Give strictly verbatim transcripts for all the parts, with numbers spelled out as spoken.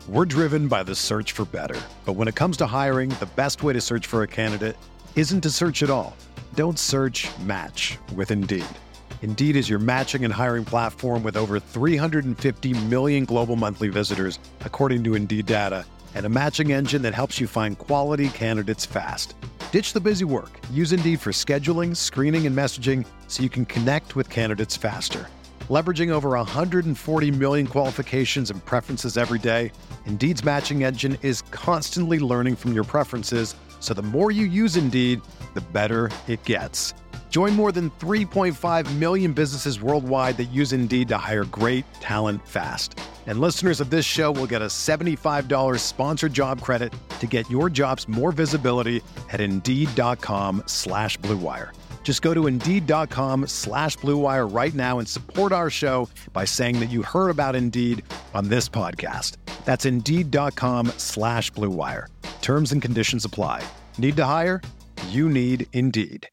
We're driven by the search for better. But when it comes to hiring, the best way to search for a candidate isn't to search at all. Don't search, match with Indeed. Indeed is your matching and hiring platform with over three hundred fifty million global monthly visitors, according to Indeed data, and a matching engine that helps you find quality candidates fast. Ditch the busy work. Use Indeed for scheduling, screening, and messaging so you can connect with candidates faster. Leveraging over one hundred forty million qualifications and preferences every day, Indeed's matching engine is constantly learning from your preferences, so the more you use Indeed, the better it gets. Join more than three point five million businesses worldwide that use Indeed to hire great talent fast. And listeners of this show will get a seventy-five dollars sponsored job credit to get your jobs more visibility at Indeed.com slash Blue Wire. Just go to Indeed.com slash Blue Wire right now and support our show by saying that you heard about Indeed on this podcast. That's Indeed.com slash Blue Wire. Terms and conditions apply. Need to hire? You need Indeed.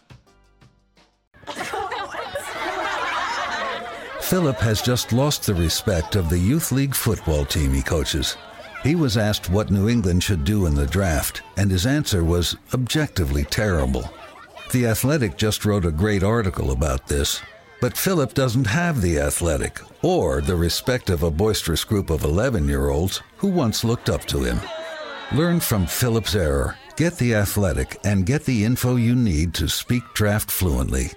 Philip has just lost the respect of the youth league football team he coaches. He was asked what New England should do in the draft, and his answer was objectively terrible. The Athletic just wrote a great article about this, but Philip doesn't have The Athletic or the respect of a boisterous group of eleven-year-olds who once looked up to him. Learn from Philip's error, get The Athletic, and get the info you need to speak draft fluently.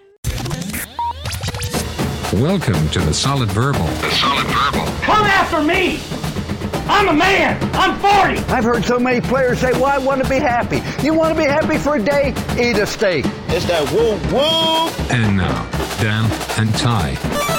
Welcome to The Solid Verbal. The Solid Verbal. Come after me! I'm a man! I'm forty! I've heard so many players say, well, I want to be happy. You want to be happy for a day? Eat a steak. It's that woo woo! And now, Dan and Ty.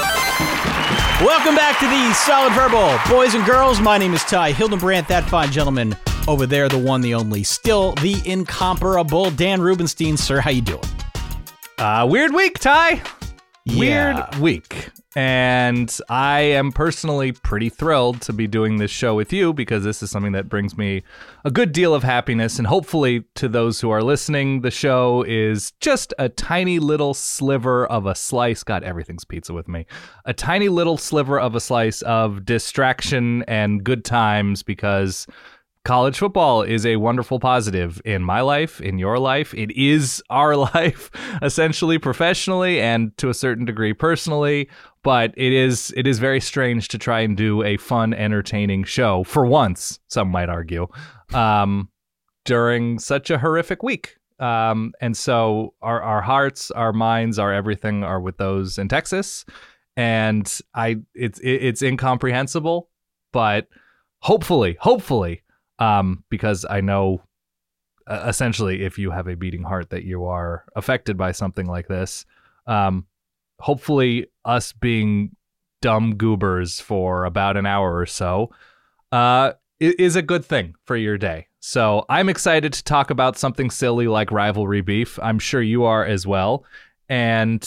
Welcome back to The Solid Verbal. Boys and girls, my name is Ty Hildenbrandt. That fine gentleman over there, the one, the only, still the incomparable Dan Rubenstein. Sir, how you doing? Uh, weird week, Ty. Yeah. Weird week. And I am personally pretty thrilled to be doing this show with you because this is something that brings me a good deal of happiness. And hopefully to those who are listening, the show is just a tiny little sliver of a slice. God, everything's pizza with me. A tiny little sliver of a slice of distraction and good times because college football is a wonderful positive in my life, in your life. It is our life, essentially, professionally, and to a certain degree personally. But it is it is very strange to try and do a fun, entertaining show, for once, some might argue, um, during such a horrific week. Um, and so our, our hearts, our minds, our everything are with those in Texas. And I it's it's incomprehensible, but hopefully, hopefully, Um, because I know, uh, essentially, if you have a beating heart, that you are affected by something like this. Um, hopefully, us being dumb goobers for about an hour or so uh, is a good thing for your day. So I'm excited to talk about something silly like rivalry beef. I'm sure you are as well. And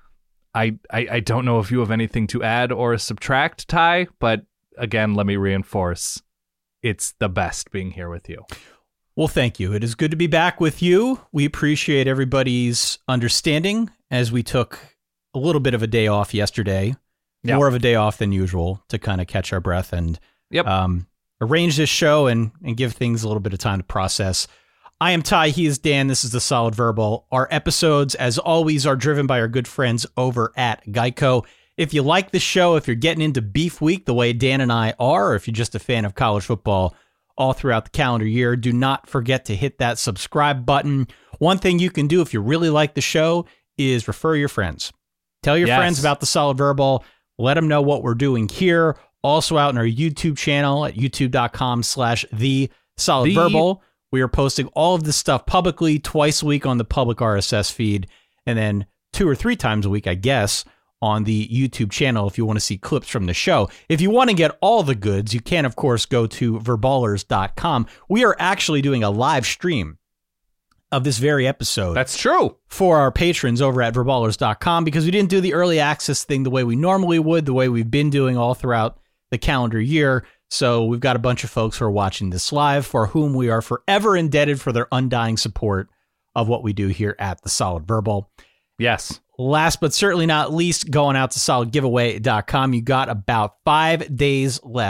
I, I, I don't know if you have anything to add or subtract, Ty, but again, let me reinforce. It's the best being here with you. Well, thank you. It is good to be back with you. We appreciate everybody's understanding as we took a little bit of a day off yesterday, yep. more of a day off than usual to kind of catch our breath and yep. um, arrange this show and, and give things a little bit of time to process. I am Ty. He is Dan. This is The Solid Verbal. Our episodes, as always, are driven by our good friends over at Geico. If you like the show, if you're getting into Beef Week the way Dan and I are, or if you're just a fan of college football all throughout the calendar year, do not forget to hit that subscribe button. One thing you can do if you really like the show is refer your friends. Tell your yes. friends about The Solid Verbal. Let them know what we're doing here. Also out on our YouTube channel at youtube.com slash The Solid Verbal. We are posting all of this stuff publicly twice a week on the public R S S feed, and then two or three times a week, I guess, on the YouTube channel if you want to see clips from the show. If you want to get all the goods, you can, of course, go to verballers dot com. We are actually doing a live stream of this very episode. That's true. For our patrons over at verballers dot com because we didn't do the early access thing the way we normally would, the way we've been doing all throughout the calendar year. So we've got a bunch of folks who are watching this live for whom we are forever indebted for their undying support of what we do here at The Solid Verbal. Yes. Last but certainly not least, going out to solid giveaway dot com. You got about five days left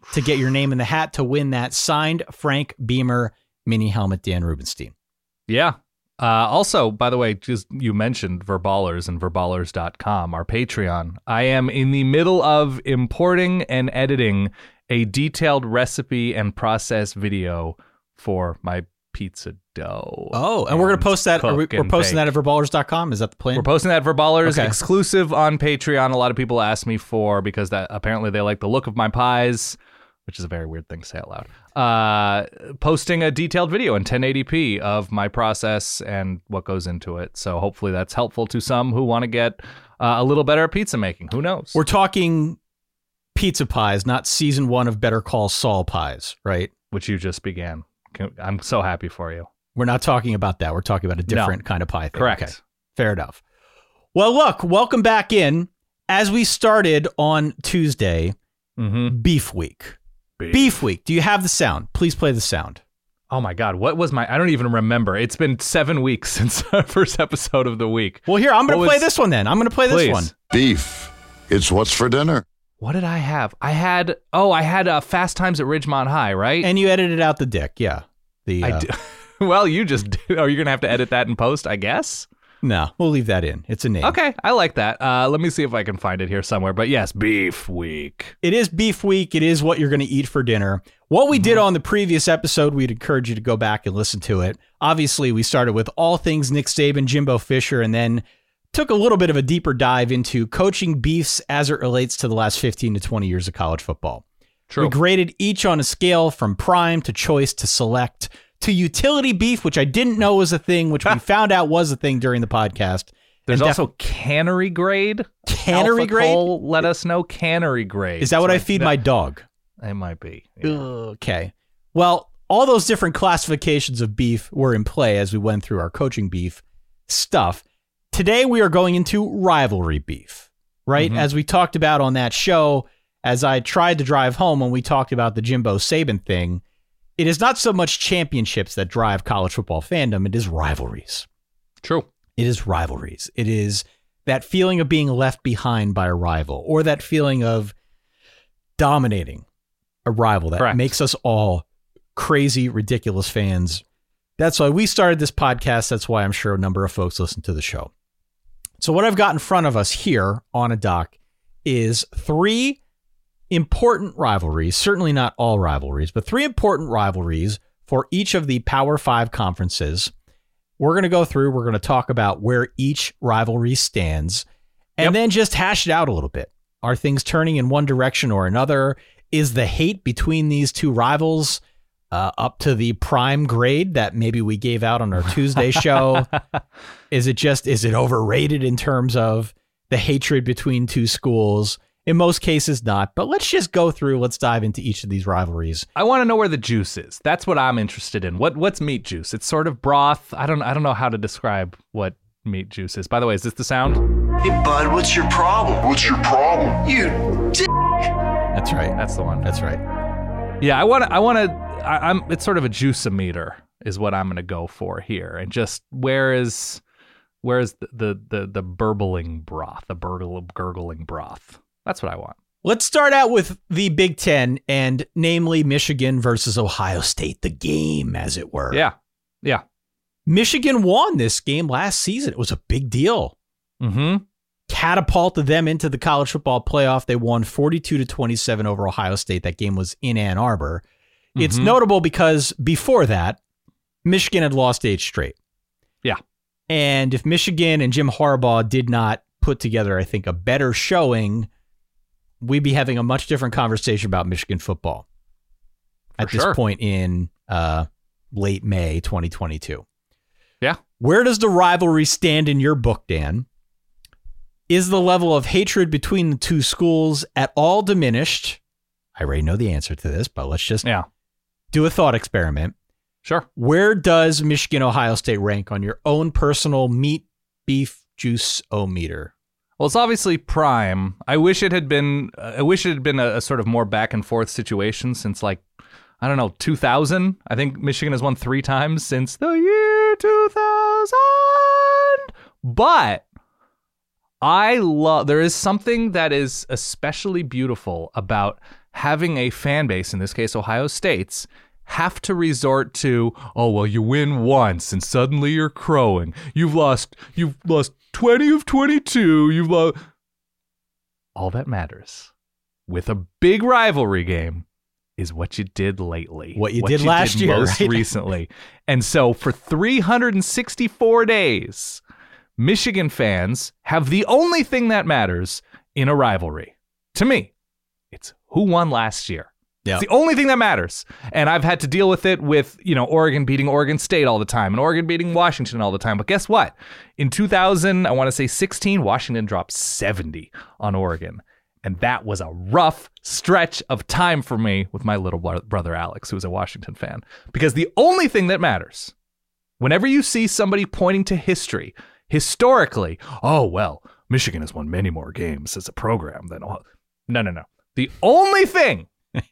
to get your name in the hat to win that signed Frank Beamer mini helmet, Dan Rubenstein. Yeah. Uh, also, by the way, just you mentioned Verballers and verballers dot com, our Patreon. I am in the middle of importing and editing a detailed recipe and process video for my pizza dough. Oh, and, and we're going to post that. Are we, we're posting bake. that at verballers dot com. Is that the plan? We're posting that at Verballers, okay. exclusive on Patreon. A lot of people ask me for, because that apparently they like the look of my pies, which is a very weird thing to say out loud. Uh, posting a detailed video in ten eighty p of my process and what goes into it. So hopefully that's helpful to some who want to get uh, a little better at pizza making. Who knows? We're talking pizza pies, not season one of Better Call Saul pies, right? Which you just began. I'm so happy for you. We're not talking about that. We're talking about a different no. kind of pie thing. Correct. Okay. Fair enough. Well, look, welcome back in. As we started on Tuesday, mm-hmm. Beef Week. Beef. Beef Week. Do you have the sound? Please play the sound. Oh my God. What was my, I don't even remember. It's been seven weeks since our first episode of the week. Well, here, I'm going to play was, this one then. I'm going to play please. this one. Beef. It's what's for dinner. What did I have? I had, oh, I had uh, Fast Times at Ridgemont High, right? And you edited out the dick. Yeah. The, I uh, do. Well, you just did. Oh, you're going to have to edit that in post, I guess? No, we'll leave that in. It's a name. Okay, I like that. Uh, let me see if I can find it here somewhere. But yes, Beef Week. It is Beef Week. It is what you're going to eat for dinner. What we mm-hmm. did on the previous episode, we'd encourage you to go back and listen to it. Obviously, we started with all things Nick Saban, Jimbo Fisher, and then took a little bit of a deeper dive into coaching beefs as it relates to the last fifteen to twenty years of college football. True. We graded each on a scale from prime to choice to select to utility beef, which I didn't know was a thing, which we found out was a thing during the podcast. There's and also def- cannery grade. Cannery Alpha grade? Cole let us know cannery grade. Is that what so I feed that, my dog? It might be. Yeah. Okay. Well, all those different classifications of beef were in play as we went through our coaching beef stuff. Today, we are going into rivalry beef, right? Mm-hmm. As we talked about on that show, as I tried to drive home when we talked about the Jimbo Saban thing, it is not so much championships that drive college football fandom. It is rivalries. True. It is rivalries. It is that feeling of being left behind by a rival, or that feeling of dominating a rival that Correct. makes us all crazy, ridiculous fans. That's why we started this podcast. That's why I'm sure a number of folks listen to the show. So what I've got in front of us here on a dock is three important rivalries, certainly not all rivalries, but three important rivalries for each of the Power Five conferences. We're going to go through, we're going to talk about where each rivalry stands, and yep. then just hash it out a little bit. Are things turning in one direction or another? Is the hate between these two rivals uh, up to the prime grade that maybe we gave out on our Tuesday show? Is it just, is it overrated in terms of the hatred between two schools? In most cases, not. But let's just go through. Let's dive into each of these rivalries. I want to know where the juice is. That's what I'm interested in. What What's meat juice? It's sort of broth. I don't. I don't know how to describe what meat juice is. By the way, is this the sound? Hey, bud, what's your problem? What's your problem? You dick. That's right. That's the one. That's right. Yeah, I want to. I want to. I'm. It's sort of a juice-o-meter is what I'm going to go for here, and just where is where is the the the, the burbling broth, the burgle, gurgling broth. That's what I want. Let's start out with the Big Ten, and namely Michigan versus Ohio State, the game, as it were. Yeah, yeah. Michigan won this game last season. It was a big deal. Mm-hmm. Catapulted them into the college football playoff. They won forty-two to twenty-seven over Ohio State. That game was in Ann Arbor. Mm-hmm. It's notable because before that, Michigan had lost eight straight. Yeah. And if Michigan and Jim Harbaugh did not put together, I think, a better showing, we'd be having a much different conversation about Michigan football For at sure. this point in uh, late May twenty twenty-two. Yeah. Where does the rivalry stand in your book, Dan? Is the level of hatred between the two schools at all diminished? I already know the answer to this, but let's just yeah. do a thought experiment. Sure. Where does Michigan, Ohio State rank on your own personal meat, beef, juice-o-meter? Well, it's obviously prime. I wish it had been. Uh, I wish it had been a, a sort of more back and forth situation since, like, I don't know, two thousand. I think Michigan has won three times since the year two thousand. But I love. There is something that is especially beautiful about having a fan base, in this case Ohio State's, have to resort to, oh, well, you win once and suddenly you're crowing. You've lost, you've lost twenty of twenty-two. You've lost. All that matters with a big rivalry game is what you did lately. What you what did you last did year. Most right? recently. And so for three hundred sixty-four days, Michigan fans have the only thing that matters in a rivalry. To me, it's who won last year. Yeah. It's the only thing that matters. And I've had to deal with it with, you know, Oregon beating Oregon State all the time and Oregon beating Washington all the time. But guess what? In two thousand, I want to say sixteen, Washington dropped seventy on Oregon. And that was a rough stretch of time for me with my little brother Alex, who was a Washington fan. Because the only thing that matters, whenever you see somebody pointing to history, historically, oh, well, Michigan has won many more games as a program than all. No, no, no. The only thing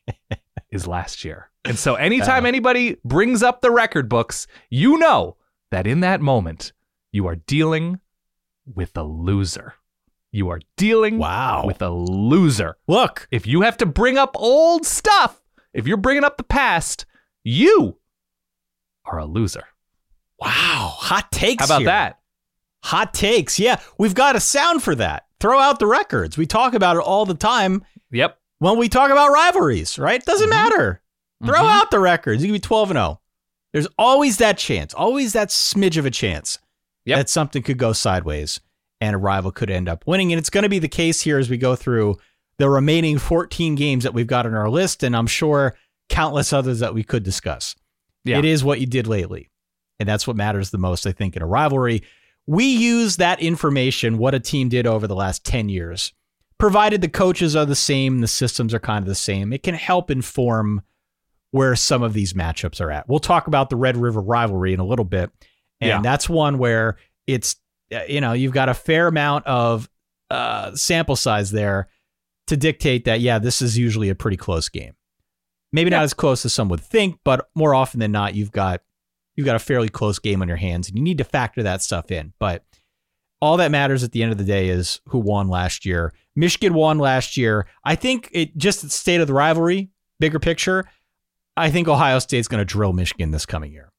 is last year. And so anytime uh, anybody brings up the record books, you know that in that moment, you are dealing with a loser. You are dealing wow. with a loser. Look, if you have to bring up old stuff, if you're bringing up the past, you are a loser. Wow. Hot takes. How about here. that? Hot takes. Yeah, we've got a sound for that. Throw out the records. We talk about it all the time. Yep. When we talk about rivalries, right? Doesn't mm-hmm. matter. Throw mm-hmm. out the records. You can be twelve and oh. There's always that chance, always that smidge of a chance yep. that something could go sideways and a rival could end up winning. And it's going to be the case here as we go through the remaining fourteen games that we've got on our list, and I'm sure countless others that we could discuss. Yeah. It is what you did lately, and that's what matters the most, I think, in a rivalry. We use that information, what a team did over the last ten years, provided the coaches are the same, the systems are kind of the same. It can help inform where some of these matchups are at. We'll talk about the Red River rivalry in a little bit, and yeah. that's one where it's, you know, you've got a fair amount of uh, sample size there to dictate that, yeah, this is usually a pretty close game. Maybe yeah. not as close as some would think, but more often than not, you've got you've got a fairly close game on your hands, and you need to factor that stuff in. But all that matters at the end of the day is who won last year. Michigan won last year. I think it just the state of the rivalry, bigger picture, I think Ohio State's going to drill Michigan this coming year.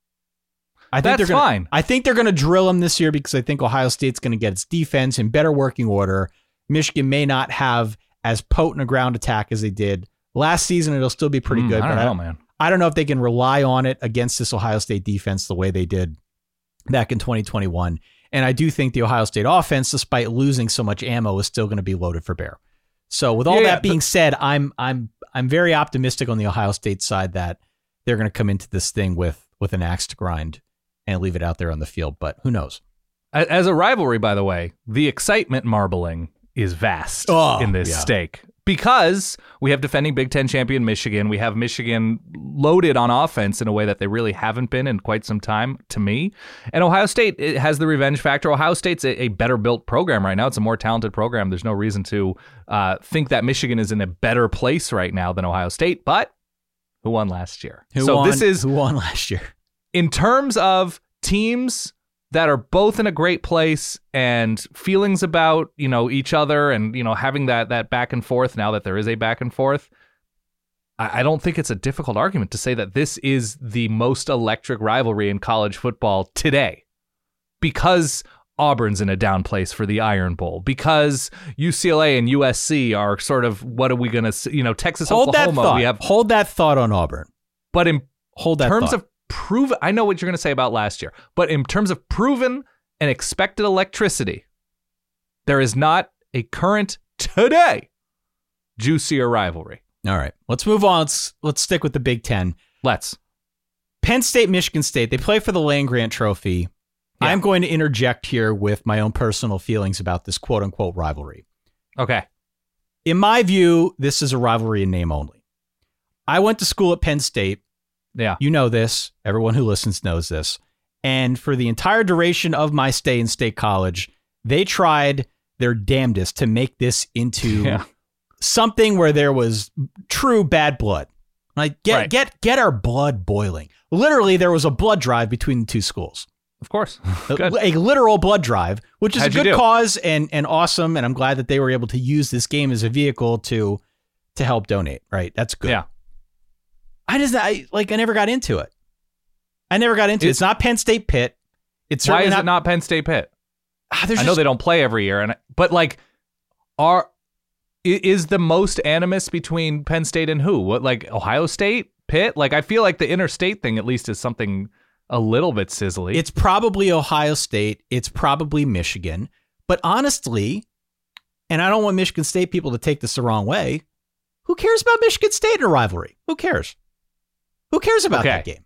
I think That's they're gonna, fine. I think they're going to drill them this year because I think Ohio State's going to get its defense in better working order. Michigan may not have as potent a ground attack as they did last season. It'll still be pretty mm, good. I don't but know, I, man. I don't know if they can rely on it against this Ohio State defense the way they did back in twenty twenty-one. And I do think the Ohio State offense, despite losing so much ammo, is still going to be loaded for bear. So with all yeah, that yeah, being but- said, I'm I'm I'm very optimistic on the Ohio State side that they're going to come into this thing with with an axe to grind and leave it out there on the field. But who knows? As a rivalry, by the way, the excitement marbling is vast oh, in this yeah. stake. Because we have defending Big Ten champion Michigan. We have Michigan loaded on offense in a way that they really haven't been in quite some time, to me. And Ohio State it has the revenge factor. Ohio State's a, a better built program right now. It's a more talented program. There's no reason to uh, think that Michigan is in a better place right now than Ohio State. But who won last year? Who so won, this is who won last year? In terms of teams that are both in a great place and feelings about, you know, each other and, you know, having that that back and forth now that there is a back and forth, I, I don't think it's a difficult argument to say that this is the most electric rivalry in college football today because Auburn's in a down place for the Iron Bowl, because U C L A and U S C are sort of, what are we going to, you know, Texas, Hold Oklahoma. That thought. We have, Hold that thought on Auburn. But in Hold that terms thought. of proven, I know what you're going to say about last year, but in terms of proven and expected electricity, there is not a current today juicier rivalry. All right, let's move on. Let's, let's stick with the Big Ten. Let's. Penn State, Michigan State, they play for the Land-Grant Trophy. Yeah. I'm going to interject here with my own personal feelings about this quote-unquote rivalry. Okay. In my view, this is a rivalry in name only. I went to school at Penn State. Yeah. You know this. Everyone who listens knows this. And for the entire duration of my stay in State College, they tried their damnedest to make this into yeah. something where there was true bad blood. Like get right. get get our blood boiling. Literally, there was a blood drive between the two schools. Of course. a, a literal blood drive, which is How'd a good cause and and awesome. And I'm glad that they were able to use this game as a vehicle to to help donate, right? That's good. Yeah. I just, I like, I never got into it. I never got into it. It's, it's not Penn State Pitt. It's why is not, it not Penn State Pitt? Ah, I just, know they don't play every year, and but like, are is the most animus between Penn State and who? What, like Ohio State, Pitt? Like, I feel like the interstate thing at least is something a little bit sizzly. It's probably Ohio State. It's probably Michigan. But honestly, and I don't want Michigan State people to take this the wrong way, who cares about Michigan State in a rivalry? Who cares? Who cares about okay. that game?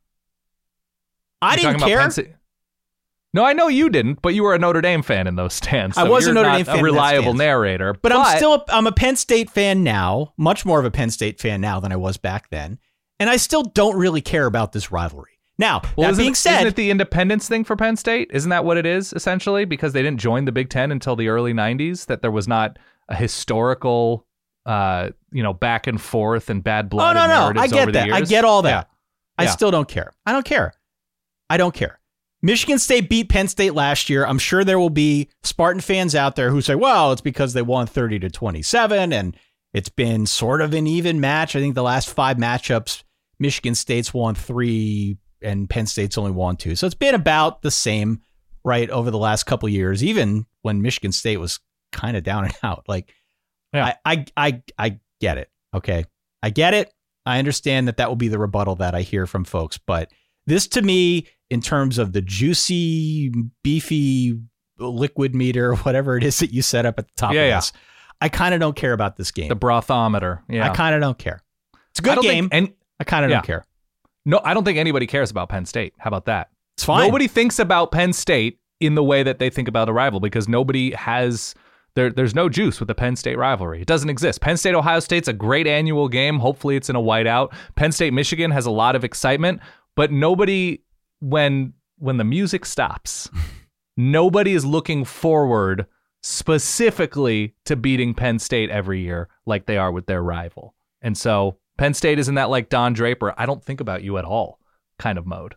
I You're didn't care. Sta- no, I know you didn't, but you were a Notre Dame fan in those stands. So I was a you're Notre not Dame fan a in that reliable stance. narrator. But, but I'm still a, I'm a Penn State fan now, much more of a Penn State fan now than I was back then. And I still don't really care about this rivalry. Now, well, that being it, said, isn't it the independence thing for Penn State? Isn't that what it is, essentially? Because they didn't join the Big Ten until the early nineties, that there was not a historical, uh, you know, back and forth and bad blood. Oh, no, and no. I get that. I get all that. Yeah. I yeah. still don't care. I don't care. I don't care. Michigan State beat Penn State last year. I'm sure there will be Spartan fans out there who say, well, it's because they won thirty to twenty-seven and it's been sort of an even match. I think the last five matchups, Michigan State's won three and Penn State's only won two. So it's been about the same, right, over the last couple of years, even when Michigan State was kind of down and out. Like, yeah. I, I, I, I get it. Okay. I get it. I understand that that will be the rebuttal that I hear from folks. But this, to me, in terms of the juicy, beefy liquid meter, whatever it is that you set up at the top yeah, of yeah. this, I kind of don't care about this game. The brothometer. Yeah. I kind of don't care. It's a good game. Think, and I kind of yeah. don't care. No, I don't think anybody cares about Penn State. How about that? It's fine. Nobody thinks about Penn State in the way that they think about a rival because nobody has there. There's no juice with the Penn State rivalry. It doesn't exist. Penn State Ohio State's a great annual game. Hopefully, it's in a whiteout. Penn State Michigan has a lot of excitement, but nobody when when the music stops, nobody is looking forward specifically to beating Penn State every year like they are with their rival, and so. Penn State is in that like Don Draper, I don't think about you at all kind of mode.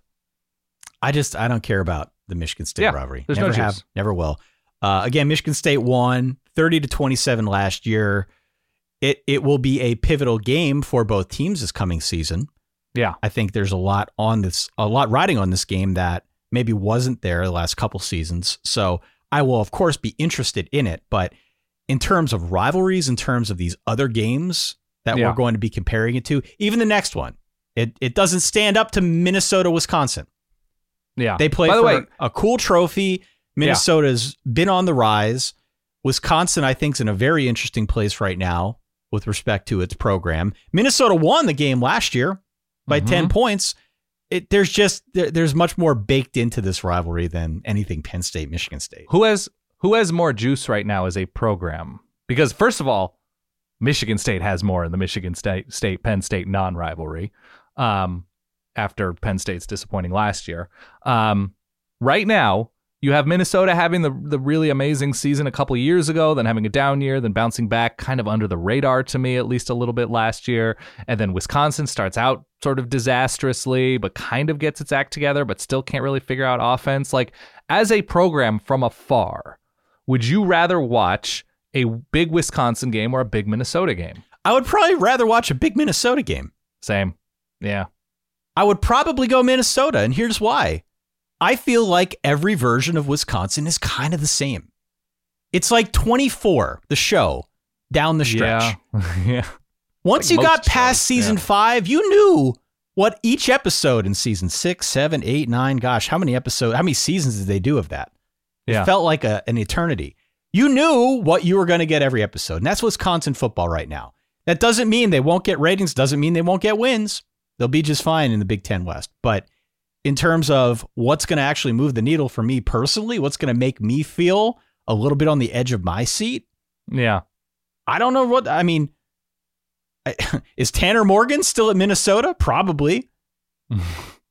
I just, I don't care about the Michigan State yeah, rivalry. There's never no have, juice. never will. Uh, again, Michigan State won thirty to twenty-seven last year. It it will be a pivotal game for both teams this coming season. Yeah. I think there's a lot on this, a lot riding on this game that maybe wasn't there the last couple seasons. So I will, of course, be interested in it. But in terms of rivalries, in terms of these other games that yeah. we're going to be comparing it to, even the next one, it it doesn't stand up to Minnesota, Wisconsin. Yeah. They play By the for way, a cool trophy. Minnesota's yeah. been on the rise. Wisconsin, I think, is in a very interesting place right now with respect to its program. Minnesota won the game last year by mm-hmm. ten points. It, there's just there, there's much more baked into this rivalry than anything Penn State, Michigan State. Who has who has more juice right now as a program? Because first of all, Michigan State has more in the Michigan State, State Penn State non-rivalry um, after Penn State's disappointing last year. Um, right now, you have Minnesota having the the really amazing season a couple of years ago, then having a down year, then bouncing back kind of under the radar to me, at least a little bit last year. And then Wisconsin starts out sort of disastrously, but kind of gets its act together, but still can't really figure out offense. Like, as a program from afar, would you rather watch a big Wisconsin game or a big Minnesota game? I would probably rather watch a big Minnesota game. Same. Yeah. I would probably go Minnesota, and here's why. I feel like every version of Wisconsin is kind of the same. It's like twenty-four, the show, down the stretch. Yeah. yeah. Once like you got past shows. season yeah. five, you knew what each episode in season six, seven, eight, nine, gosh, how many episodes, how many seasons did they do of that? Yeah. It felt like a, an eternity. You knew what you were going to get every episode, and that's Wisconsin football right now. That doesn't mean they won't get ratings, doesn't mean they won't get wins. They'll be just fine in the Big Ten West. But in terms of what's going to actually move the needle for me personally, what's going to make me feel a little bit on the edge of my seat, yeah, I don't know what, I mean, is Tanner Morgan still at Minnesota? Probably. yeah,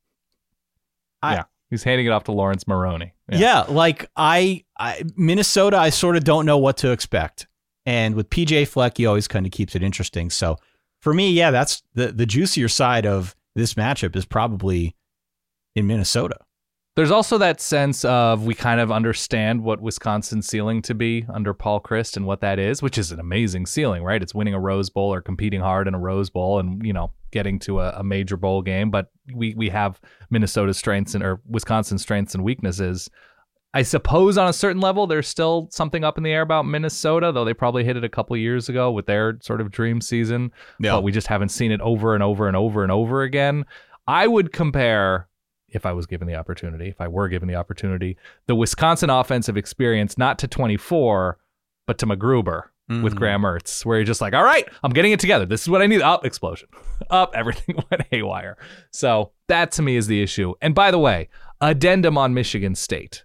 I, he's handing it off to Lawrence Maroney. Yeah, yeah like I, I, Minnesota, I sort of don't know what to expect. And with P J Fleck, he always kind of keeps it interesting. So for me, yeah, that's the, the juicier side of this matchup is probably in Minnesota. There's also that sense of we kind of understand what Wisconsin's ceiling to be under Paul Chryst and what that is, which is an amazing ceiling, right? It's winning a Rose Bowl or competing hard in a Rose Bowl and, you know, getting to a, a major bowl game. But we we have Minnesota's strengths and or Wisconsin's strengths and weaknesses. I suppose on a certain level, there's still something up in the air about Minnesota, though they probably hit it a couple years ago with their sort of dream season. Yeah. But we just haven't seen it over and over and over and over again. I would compare, if I was given the opportunity, if I were given the opportunity, the Wisconsin offensive experience, not to twenty-four, but to McGruber mm-hmm. with Graham Mertz, where you're just like, all right, I'm getting it together. This is what I need. Up, explosion. Up, everything went haywire. So that to me is the issue. And by the way, addendum on Michigan State.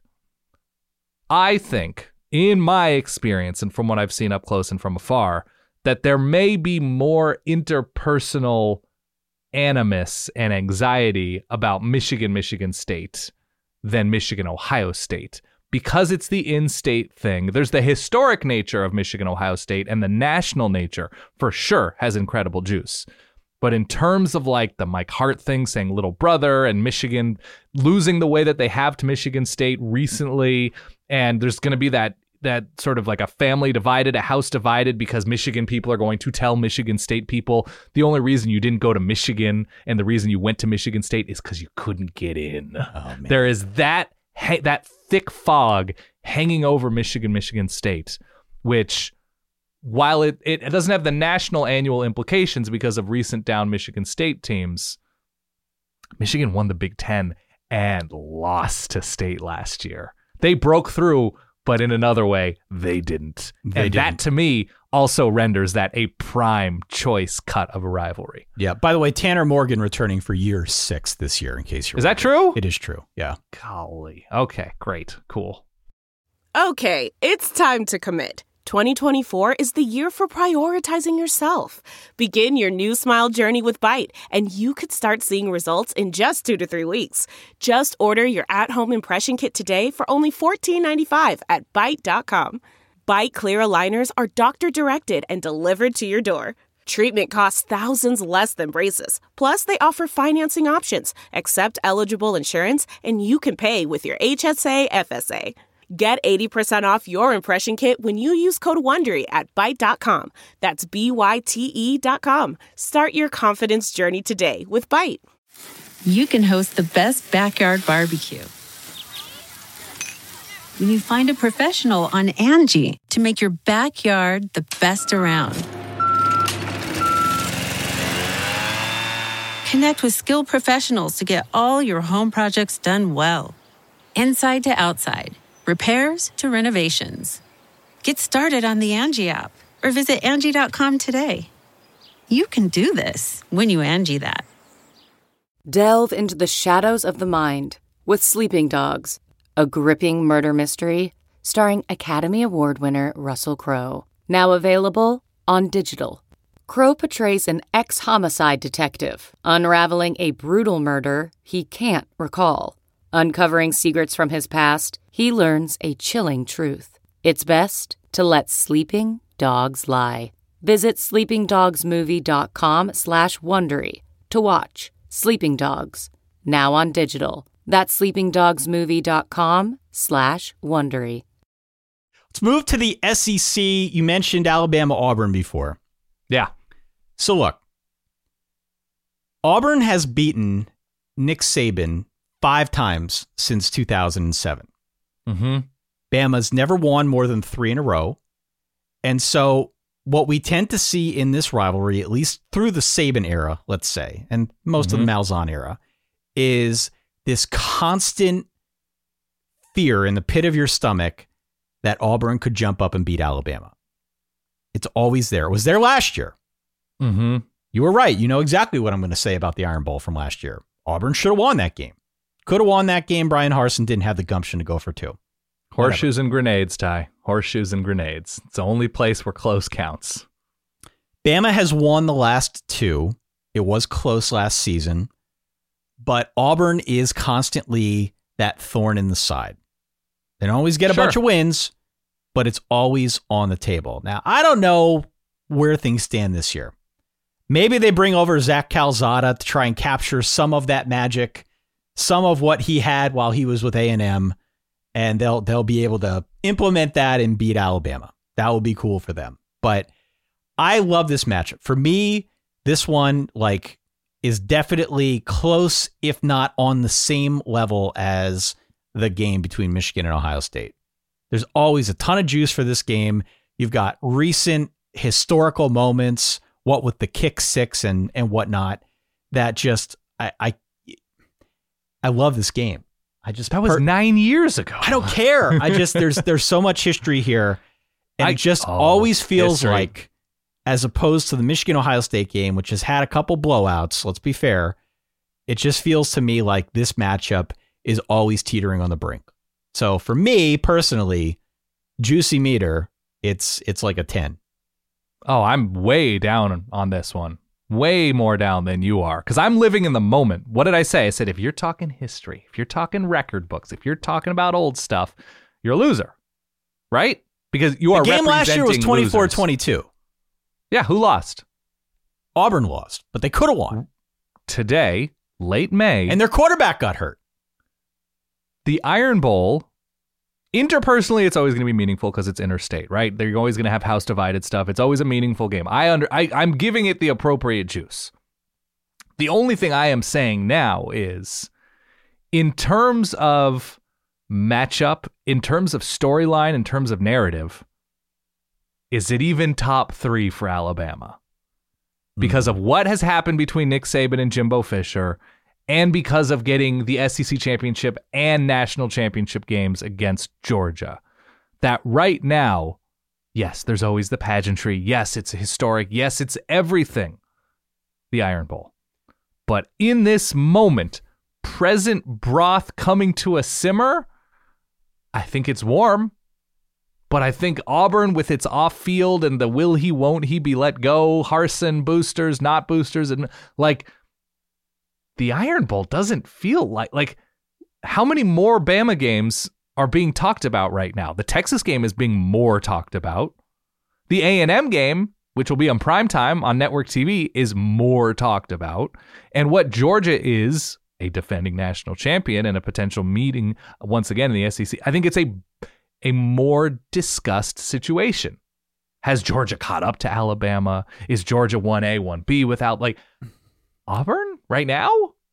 I think, in my experience and from what I've seen up close and from afar, that there may be more interpersonal animus and anxiety about Michigan, Michigan State than Michigan, Ohio State. Because it's the in-state thing, there's the historic nature of Michigan, Ohio State, and the national nature, for sure, has incredible juice. But in terms of like the Mike Hart thing, saying little brother, and Michigan losing the way that they have to Michigan State recently, and there's going to be that that sort of like a family divided, a house divided, because Michigan people are going to tell Michigan State people the only reason you didn't go to Michigan and the reason you went to Michigan State is because you couldn't get in. Oh, there is that that thick fog hanging over Michigan, Michigan State, which, while it, it doesn't have the national annual implications because of recent down Michigan State teams, Michigan won the Big Ten and lost to State last year. They broke through, but in another way, they didn't. They and didn't. That, to me, also renders that a prime choice cut of a rivalry. Yeah. By the way, Tanner Morgan returning for year six this year, in case you're Is that true? It is true. Yeah. Golly. Okay, great. Cool. Okay, it's time to commit. twenty twenty-four is the year for prioritizing yourself. Begin your new smile journey with Byte, and you could start seeing results in just two to three weeks. Just order your at-home impression kit today for only fourteen ninety-five at byte dot com. Byte clear aligners are doctor-directed and delivered to your door. Treatment costs thousands less than braces. Plus, they offer financing options, accept eligible insurance, and you can pay with your H S A F S A. Get eighty percent off your impression kit when you use code WONDERY at byte dot com. That's B Y T E dot com. Start your confidence journey today with Byte. You can host the best backyard barbecue when you find a professional on Angie to make your backyard the best around. Connect with skilled professionals to get all your home projects done well. Inside to outside. Repairs to renovations. Get started on the Angie app or visit Angie dot com today. You can do this when you Angie that. Delve into the shadows of the mind with Sleeping Dogs, a gripping murder mystery starring Academy Award winner Russell Crowe. Now available on digital. Crowe portrays an ex-homicide detective unraveling a brutal murder he can't recall. Uncovering secrets from his past, he learns a chilling truth. It's best to let sleeping dogs lie. Visit sleeping dogs movie dot com slash Wondery to watch Sleeping Dogs, now on digital. That's sleeping dogs movie dot com slash Wondery. Let's move to the S E C. You mentioned Alabama Auburn before. Yeah. So look, Auburn has beaten Nick Saban five times since two thousand seven. Mm-hmm. Bama's never won more than three in a row. And so what we tend to see in this rivalry, at least through the Saban era, let's say, and most mm-hmm. of the Malzahn era, is this constant fear in the pit of your stomach that Auburn could jump up and beat Alabama. It's always there. It was there last year. Mm-hmm. You were right. You know exactly what I'm going to say about the Iron Bowl from last year. Auburn should have won that game. Could have won that game. Brian Harsin didn't have the gumption to go for two. Horseshoes Whatever. and grenades, Ty. Horseshoes and grenades. It's the only place where close counts. Bama has won the last two. It was close last season. But Auburn is constantly that thorn in the side. They don't always get a sure. bunch of wins, but it's always on the table. Now, I don't know where things stand this year. Maybe they bring over Zach Calzada to try and capture some of that magic some of what he had while he was with A and M, and they'll they'll be able to implement that and beat Alabama. That will be cool for them. But I love this matchup. For me, this one like is definitely close, if not on the same level as the game between Michigan and Ohio State. There's always a ton of juice for this game. You've got recent historical moments, what with the kick six and and whatnot, that just I I, I love this game. I just that was per- nine years ago. I don't care. I just there's there's so much history here, and I, it just oh, always feels history. like, as opposed to the Michigan-Ohio State game, which has had a couple blowouts, let's be fair, it just feels to me like this matchup is always teetering on the brink. So for me, personally, juicy meter, it's it's like a ten. Oh, I'm way down on this one. Way more down than you are, because I'm living in the moment. What did I say? I said, if you're talking history, if you're talking record books, if you're talking about old stuff, you're a loser, right? Because you are the game last year was twenty-four twenty-two. Yeah, who lost? Auburn lost, but they could have won. Today, late May. And their quarterback got hurt. The Iron Bowl, interpersonally, it's always going to be meaningful because it's interstate, right? They're always going to have house divided stuff. It's always a meaningful game. I under, I, I'm giving it the appropriate juice. The only thing I am saying now is, in terms of matchup, in terms of storyline, in terms of narrative, is it even top three for Alabama? Because of what has happened between Nick Saban and Jimbo Fisher, and because of getting the S E C championship and national championship games against Georgia. That right now, yes, there's always the pageantry. Yes, it's historic. Yes, it's everything. The Iron Bowl. But in this moment, present broth coming to a simmer, I think it's warm. But I think Auburn, with its off-field and the will he, won't he be let go, Harsin, boosters, not boosters, and like, the Iron Bowl doesn't feel like, like, how many more Bama games are being talked about right now? The Texas game is being more talked about. The A and M game, which will be on primetime on network T V, is more talked about. And what Georgia is, a defending national champion and a potential meeting once again in the S E C, I think it's a a more discussed situation. Has Georgia caught up to Alabama? Is Georgia one A, one B without, like, Auburn right now?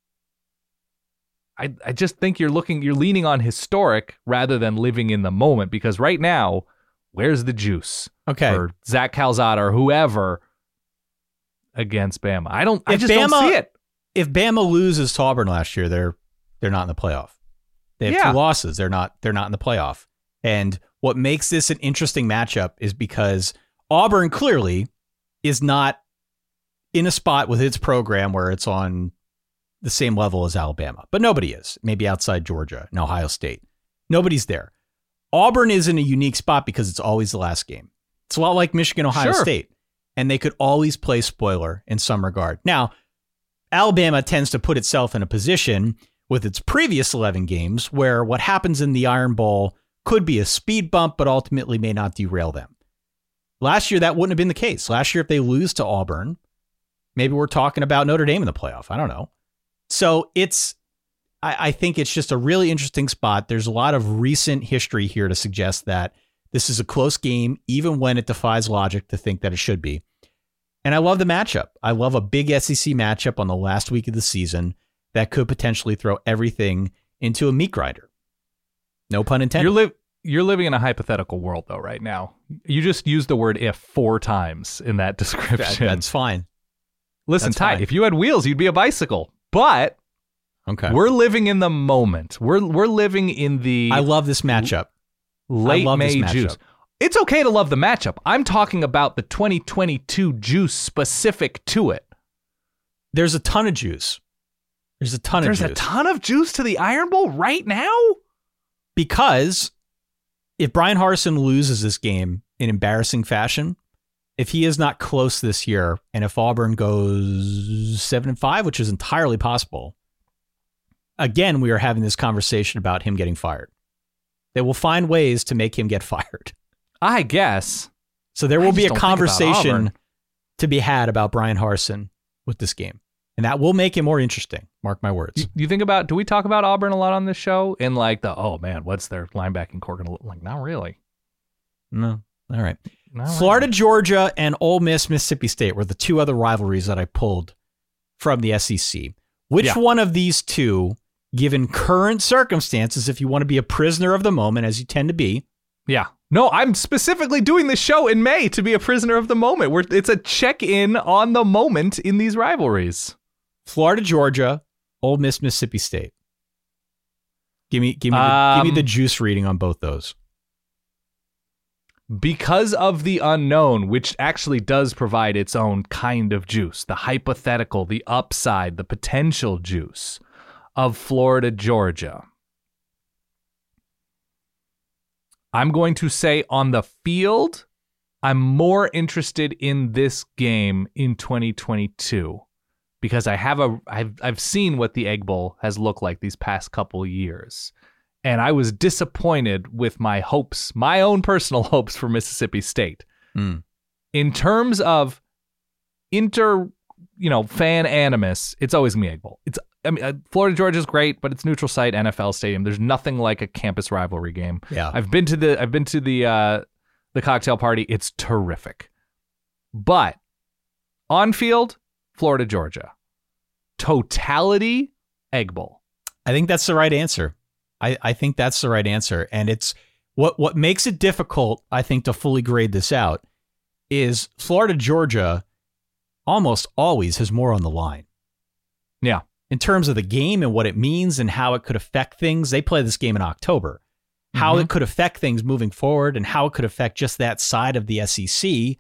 I I just think you're looking, you're leaning on historic rather than living in the moment, because right now, where's the juice? Okay. For Zach Calzada or whoever against Bama? I don't, I if just Bama, don't see it. If Bama loses to Auburn last year, they're they're not in the playoff. They have Yeah. two losses. They're not they're not in the playoff. And what makes this an interesting matchup is because Auburn clearly is not in a spot with its program where it's on the same level as Alabama, but nobody is. Maybe outside Georgia and Ohio State. Nobody's there. Auburn is in a unique spot because it's always the last game. It's a lot like Michigan, Ohio Sure. State, and they could always play spoiler in some regard. Now, Alabama tends to put itself in a position with its previous eleven games where what happens in the Iron Bowl could be a speed bump, but ultimately may not derail them. Last year, that wouldn't have been the case. Last year, if they lose to Auburn, maybe we're talking about Notre Dame in the playoff. I don't know. So it's, I, I think it's just a really interesting spot. There's a lot of recent history here to suggest that this is a close game, even when it defies logic to think that it should be. And I love the matchup. I love a big S E C matchup on the last week of the season that could potentially throw everything into a meat grinder. No pun intended. You're, li- you're living in a hypothetical world, though, right now. You just used the word if four times in that description. That, that's fine. Listen, That's Ty, fine. if you had wheels, you'd be a bicycle. But okay, we're living in the moment. We're we're living in the I love this matchup. late I love May this juice. matchup. It's okay to love the matchup. I'm talking about the twenty twenty-two juice specific to it. There's a ton of juice. There's a ton There's of a juice. ton of juice to the Iron Bowl right now? Because if Brian Harsin loses this game in embarrassing fashion, if he is not close this year, and if Auburn goes seven and five, which is entirely possible, again, we are having this conversation about him getting fired. They will find ways to make him get fired. I guess. So there I will just be a don't think about conversation Auburn. to be had about Brian Harsin with this game. And that will make it more interesting. Mark my words. You, you think about, do we talk about Auburn a lot on this show? In like the, oh man, what's their linebacking core going to look like? Not really. No. All right. Not Florida, really. Georgia, and Ole Miss, Mississippi State were the two other rivalries that I pulled from the S E C. Which Yeah. one of these two, given current circumstances, if you want to be a prisoner of the moment, as you tend to be? Yeah. No, I'm specifically doing this show in May to be a prisoner of the moment. Where it's a check-in on the moment in these rivalries. Florida, Georgia, Ole Miss, Mississippi State. Give me, give me, the, Um, give me the juice reading on both those. Because of the unknown, which actually does provide its own kind of juice, the hypothetical, the upside, the potential juice of Florida, Georgia. I'm going to say on the field, I'm more interested in this game in twenty twenty-two because I have a I've I've seen what the Egg Bowl has looked like these past couple years. And I was disappointed with my hopes, my own personal hopes for Mississippi State. Mm. In terms of inter, you know, fan animus, it's always gonna be Egg Bowl. It's, I mean, uh, Florida Georgia is great, but it's neutral site N F L stadium. There's nothing like a campus rivalry game. Yeah, I've been to the, I've been to the, uh, the cocktail party. It's terrific. But on field, Florida Georgia, totality, Egg Bowl. I think that's the right answer. I, I think that's the right answer. And it's what what makes it difficult, I think, to fully grade this out is Florida, Georgia almost always has more on the line. Yeah. In terms of the game and what it means and how it could affect things. They play this game in October. How Mhm. it could affect things moving forward and how it could affect just that side of the S E C.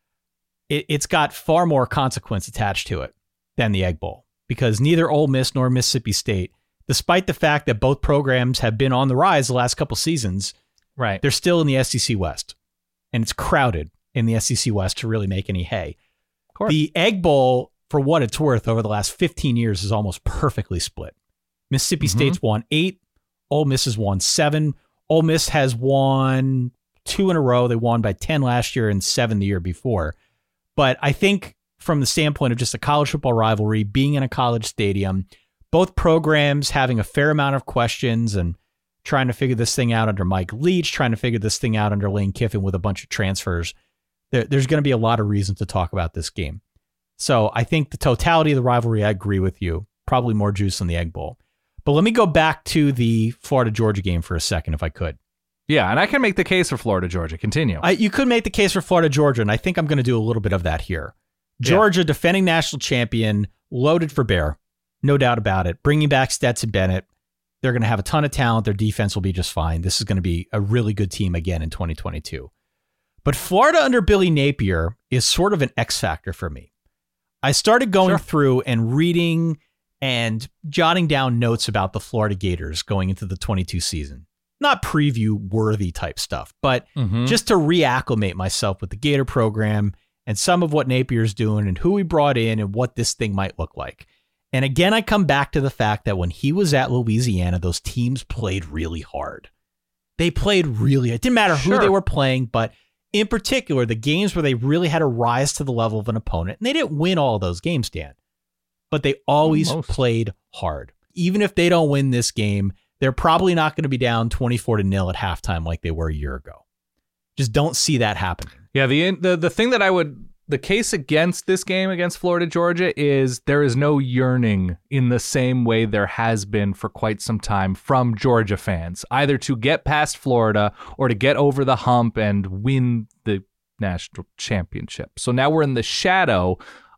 It, it's got far more consequence attached to it than the Egg Bowl because neither Ole Miss nor Mississippi State, despite the fact that both programs have been on the rise the last couple seasons, right, they're still in the S E C West. And it's crowded in the S E C West to really make any hay. Of course. The Egg Bowl, for what it's worth, over the last fifteen years is almost perfectly split. Mississippi Mhm. State's won eight. Ole Miss has won seven. Ole Miss has won two in a row. They won by ten last year and seven the year before. But I think from the standpoint of just a college football rivalry, being in a college stadium, both programs having a fair amount of questions and trying to figure this thing out under Mike Leach, trying to figure this thing out under Lane Kiffin with a bunch of transfers. There, there's going to be a lot of reasons to talk about this game. So I think the totality of the rivalry, I agree with you. Probably more juice than the Egg Bowl. But let me go back to the Florida-Georgia game for a second, if I could. Yeah, and I can make the case for Florida, Georgia. Continue. I, you could make the case for Florida, Georgia, and I think I'm going to do a little bit of that here. Georgia, yeah. defending national champion, loaded for bear. No doubt about it. Bringing back Stetson Bennett. They're going to have a ton of talent. Their defense will be just fine. This is going to be a really good team again in twenty twenty-two. But Florida under Billy Napier is sort of an X factor for me. I started going Sure. through and reading and jotting down notes about the Florida Gators going into the twenty-two season. Not preview worthy type stuff, but Mhm. just to reacclimate myself with the Gator program and some of what Napier's doing and who he brought in and what this thing might look like. And again, I come back to the fact that when he was at Louisiana, those teams played really hard. They played really, it didn't matter who Sure. they were playing, but in particular, the games where they really had to rise to the level of an opponent. And they didn't win all of those games, Dan, but they always Most. played hard. Even if they don't win this game, they're probably not going to be down twenty-four to nil at halftime like they were a year ago. Just don't see that happening. Yeah, the the the thing that I would the case against this game against Florida Georgia is there is no yearning in the same way there has been for quite some time from Georgia fans, either to get past Florida or to get over the hump and win the national championship. So now we're in the shadow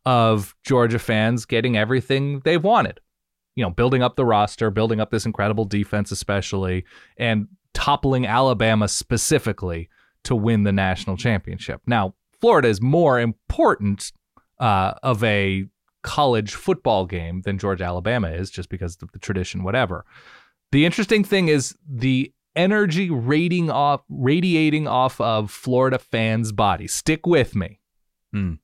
of Georgia fans getting everything they've wanted. You know, building up the roster, building up this incredible defense especially, and toppling Alabama specifically to win the national championship. Now, Florida is more important uh, of a college football game than Georgia Alabama is, just because of the tradition, whatever. The interesting thing is the energy radiating off, radiating off of Florida fans' bodies. Stick with me. Hmm.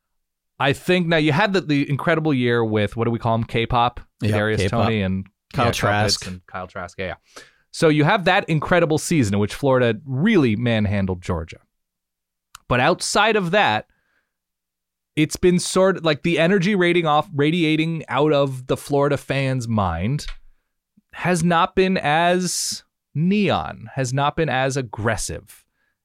I think now you had the, the incredible year with, what do we call them? K-pop, Yep, Darius K-pop. Toney and Kyle yeah, Trask. Pitts and Kyle Trask. Yeah, yeah. So you have that incredible season in which Florida really manhandled Georgia. But outside of that, it's been sort of like the energy rating off radiating out of the Florida fans' mind has not been as neon, has not been as aggressive.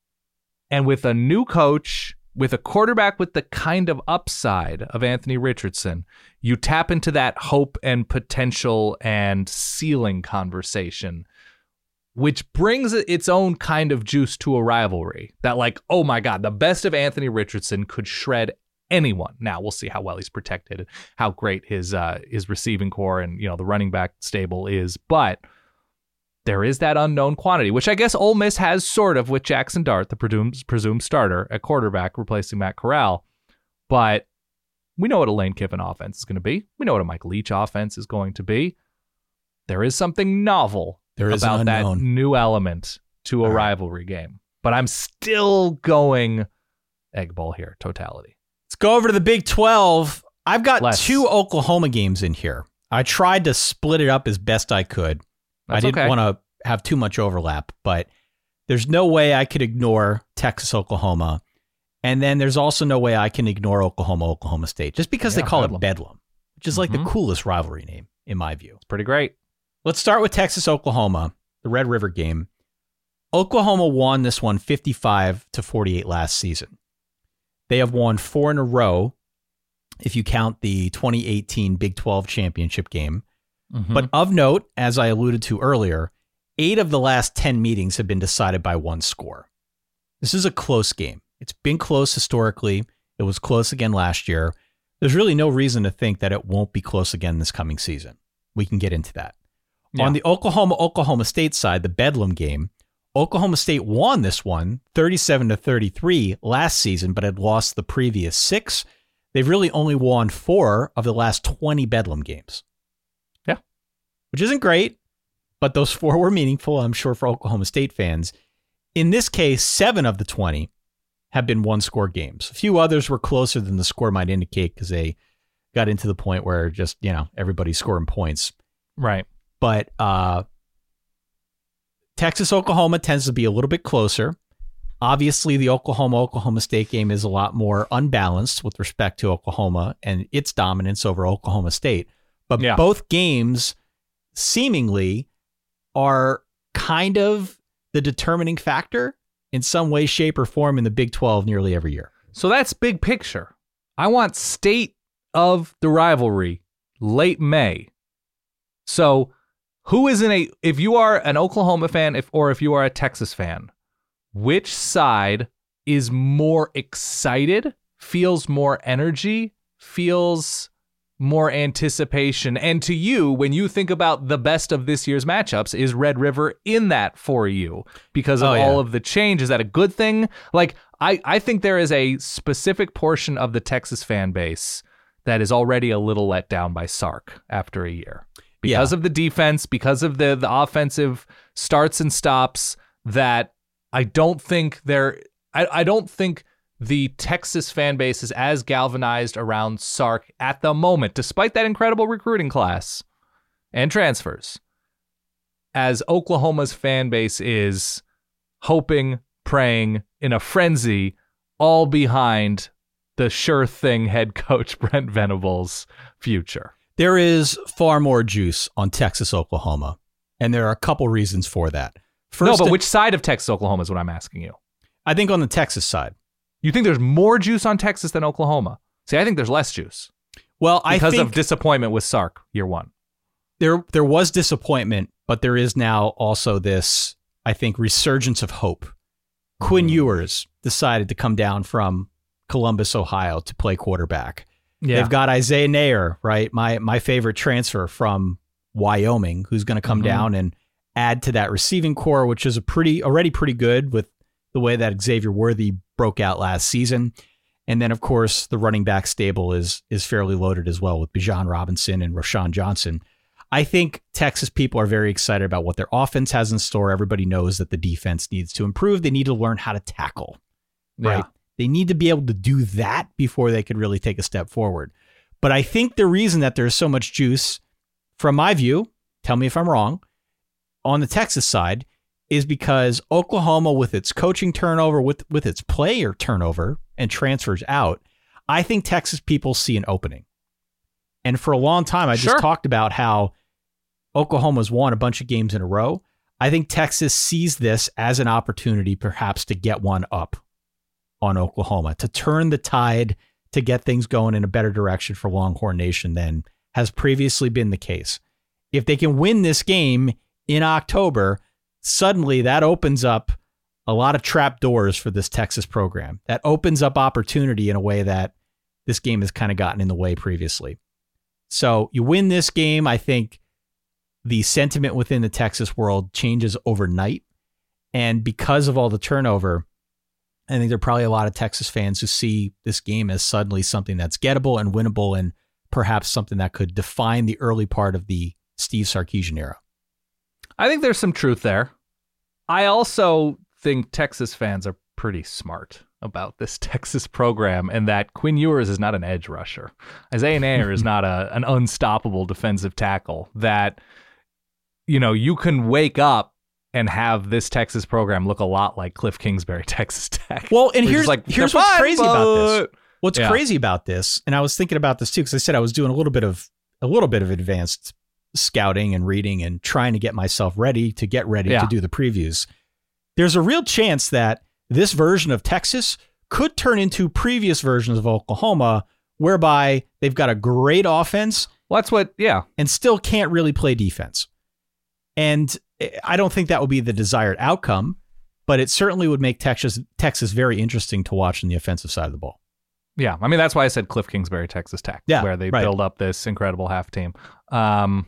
And with a new coach, with a quarterback with the kind of upside of Anthony Richardson, you tap into that hope and potential and ceiling conversation, which brings its own kind of juice to a rivalry that, like, oh my God, the best of Anthony Richardson could shred anyone. Now we'll see how well he's protected, how great his uh, his receiving core and, you know, the running back stable is. But there is that unknown quantity, which I guess Ole Miss has sort of with Jackson Dart, the presumed, presumed starter at quarterback, replacing Matt Corral. But we know what a Lane Kiffin offense is going to be. We know what a Mike Leach offense is going to be. There is something novel there is about that new element to a All rivalry right. game. But I'm still going Egg Bowl here, totality. Let's go over to the Big twelve. I've got Less. two Oklahoma games in here. I tried to split it up as best I could. That's I didn't okay. want to have too much overlap, but there's no way I could ignore Texas, Oklahoma. And then there's also no way I can ignore Oklahoma, Oklahoma State, just because yeah, they call Bedlam. it Bedlam, which is like mm-hmm. the coolest rivalry name, in my view. It's pretty great. Let's start with Texas, Oklahoma, the Red River game. Oklahoma won this one fifty-five to forty-eight last season. They have won four in a row, if you count the twenty eighteen Big twelve championship game. Mm-hmm. But of note, as I alluded to earlier, eight of the last ten meetings have been decided by one score. This is a close game. It's been close historically. It was close again last year. There's really no reason to think that it won't be close again this coming season. We can get into that. Yeah. On the Oklahoma-Oklahoma State side, the Bedlam game, Oklahoma State won this one thirty-seven to thirty-three last season, but had lost the previous six. They've really only won four of the last twenty Bedlam games. Yeah. Which isn't great, but those four were meaningful, I'm sure, for Oklahoma State fans. In this case, seven of the twenty have been one-score games. A few others were closer than the score might indicate because they got into the point where just, you know, everybody's scoring points. Right. But uh, Texas, Oklahoma tends to be a little bit closer. Obviously, the Oklahoma-Oklahoma State game is a lot more unbalanced with respect to Oklahoma and its dominance over Oklahoma State. But yeah. both games seemingly are kind of the determining factor in some way, shape, or form in the Big twelve nearly every year. So that's big picture. I want state of the rivalry late May. So who is in a, if you are an Oklahoma fan, if or if you are a Texas fan, which side is more excited, feels more energy, feels more anticipation? And to you, when you think about the best of this year's matchups, is Red River in that for you because of oh, yeah. all of the change? Is that a good thing? Like, I, I think there is a specific portion of the Texas fan base that is already a little let down by Sark after a year. Because yeah. of the defense, because of the, the offensive starts and stops, that I don't think they're, I, I don't think the Texas fan base is as galvanized around Sark at the moment, despite that incredible recruiting class and transfers, as Oklahoma's fan base is hoping, praying, in a frenzy, all behind the sure thing head coach Brent Venables' future. There is far more juice on Texas, Oklahoma, and there are a couple reasons for that. First, no, but which side of Texas, Oklahoma is what I'm asking you. I think on the Texas side. You think there's more juice on Texas than Oklahoma? See, I think there's less juice. Well, I because think of disappointment with Sark year one. There, there was disappointment, but there is now also this, I think, resurgence of hope. Mm-hmm. Quinn Ewers decided to come down from Columbus, Ohio, to play quarterback. Yeah. They've got Isaiah Nair, right? My my favorite transfer from Wyoming, who's going to come mm-hmm. down and add to that receiving core, which is a pretty already pretty good with the way that Xavier Worthy broke out last season. And then, of course, the running back stable is is fairly loaded as well with Bijan Robinson and Rashawn Johnson. I think Texas people are very excited about what their offense has in store. Everybody knows that the defense needs to improve. They need to learn how to tackle, right? Yeah. They need to be able to do that before they could really take a step forward. But I think the reason that there's so much juice, from my view, tell me if I'm wrong, on the Texas side, is because Oklahoma, with its coaching turnover, with, with its player turnover and transfers out, I think Texas people see an opening. And for a long time, I just Sure. talked about how Oklahoma's won a bunch of games in a row. I think Texas sees this as an opportunity perhaps to get one up on Oklahoma, to turn the tide, to get things going in a better direction for Longhorn Nation than has previously been the case. If they can win this game in October, suddenly that opens up a lot of trap doors for this Texas program. That opens up opportunity in a way that this game has kind of gotten in the way previously. So you win this game, I think the sentiment within the Texas world changes overnight. And because of all the turnover, I think there are probably a lot of Texas fans who see this game as suddenly something that's gettable and winnable, and perhaps something that could define the early part of the Steve Sarkisian era. I think there's some truth there. I also think Texas fans are pretty smart about this Texas program, and that Quinn Ewers is not an edge rusher. Isaiah Nair is not a an unstoppable defensive tackle that, you know, you can wake up and have this Texas program look a lot like Cliff Kingsbury, Texas Tech. Well, and We're here's just like, here's "They're what's fine, crazy about this. but-" What's Yeah. crazy about this, and I was thinking about this too, because I said I was doing a little bit of a little bit of advanced scouting and reading and trying to get myself ready to get ready Yeah. to do the previews. There's a real chance that this version of Texas could turn into previous versions of Oklahoma, whereby they've got a great offense. Well, that's what, yeah. And still can't really play defense. And I don't think that would be the desired outcome, but it certainly would make Texas Texas very interesting to watch on the offensive side of the ball. Yeah, I mean, that's why I said Cliff Kingsbury, Texas Tech, Yeah, where they right. build up this incredible half team. Um,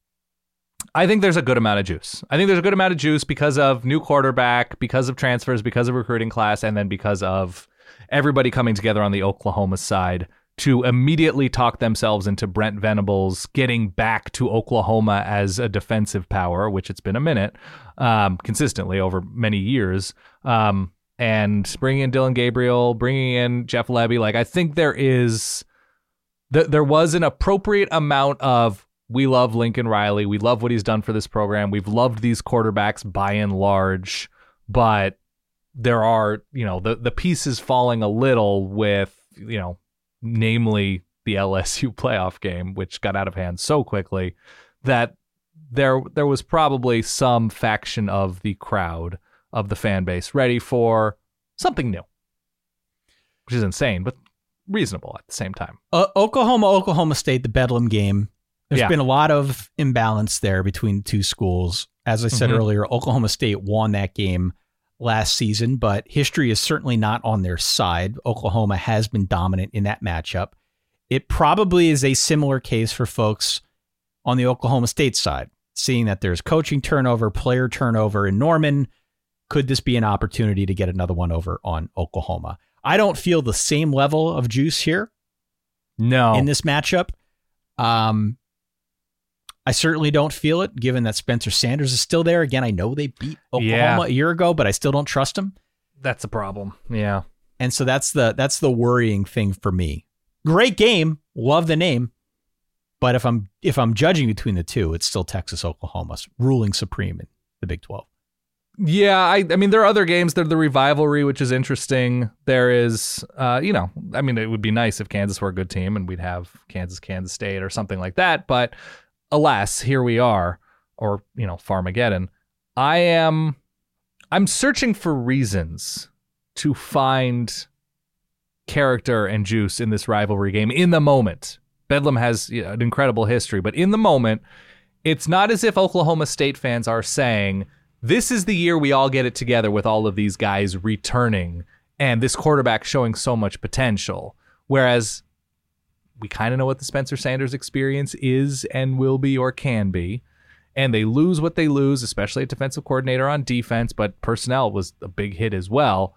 I think there's a good amount of juice. I think there's a good amount of juice because of new quarterback, because of transfers, because of recruiting class, and then because of everybody coming together on the Oklahoma side to immediately talk themselves into Brent Venables getting back to Oklahoma as a defensive power, which it's been a minute, um, consistently over many years. Um, and bringing in Dylan Gabriel, bringing in Jeff Lebby. Like, I think there is, th- there was an appropriate amount of, we love Lincoln Riley. We love what he's done for this program. We've loved these quarterbacks by and large, but there are, you know, the, the pieces falling a little with, you know, namely the L S U playoff game, which got out of hand so quickly that there, there was probably some faction of the crowd, of the fan base, ready for something new, which is insane, but reasonable at the same time. Uh, Oklahoma, Oklahoma State, the Bedlam game. There's Yeah. been a lot of imbalance there between the two schools. As I said Mhm. earlier, Oklahoma State won that game last season, but history is certainly not on their side. Oklahoma has been dominant in that matchup. It probably is a similar case for folks on the Oklahoma State side, seeing that there's coaching turnover, player turnover in Norman. Could this be an opportunity to get another one over on Oklahoma? I don't feel the same level of juice here. No. In this matchup. Um, I certainly don't feel it, given that Spencer Sanders is still there. Again, I know they beat Oklahoma Yeah. a year ago, but I still don't trust him. That's a problem. Yeah. And so that's the that's the worrying thing for me. Great game, love the name, but if I'm if I'm judging between the two, it's still Texas Oklahoma ruling supreme in the Big twelve. Yeah, I, I mean, there are other games. There's the rivalry, which is interesting. There is, uh, you know, I mean, it would be nice if Kansas were a good team and we'd have Kansas, Kansas State or something like that. But alas, here we are, or, you know, Farmageddon. I am, I'm searching for reasons to find character and juice in this rivalry game in the moment. Bedlam has you know, an incredible history, but in the moment, it's not as if Oklahoma State fans are saying, this is the year we all get it together with all of these guys returning and this quarterback showing so much potential. Whereas we kind of know what the Spencer Sanders experience is and will be or can be. And they lose what they lose, especially a defensive coordinator on defense, but personnel was a big hit as well.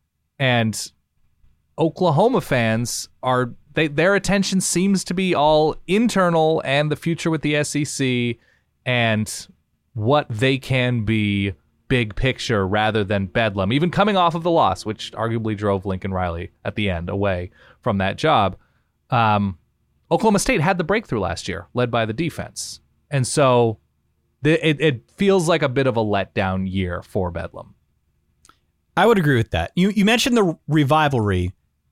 And Oklahoma fans are, they, their attention seems to be all internal and the future with the S E C and what they can be big picture rather than Bedlam, even coming off of the loss, which arguably drove Lincoln Riley at the end away from that job. Um, Oklahoma State had the breakthrough last year, led by the defense. And so th- it, it feels like a bit of a letdown year for Bedlam. I would agree with that. You you mentioned the rivalry.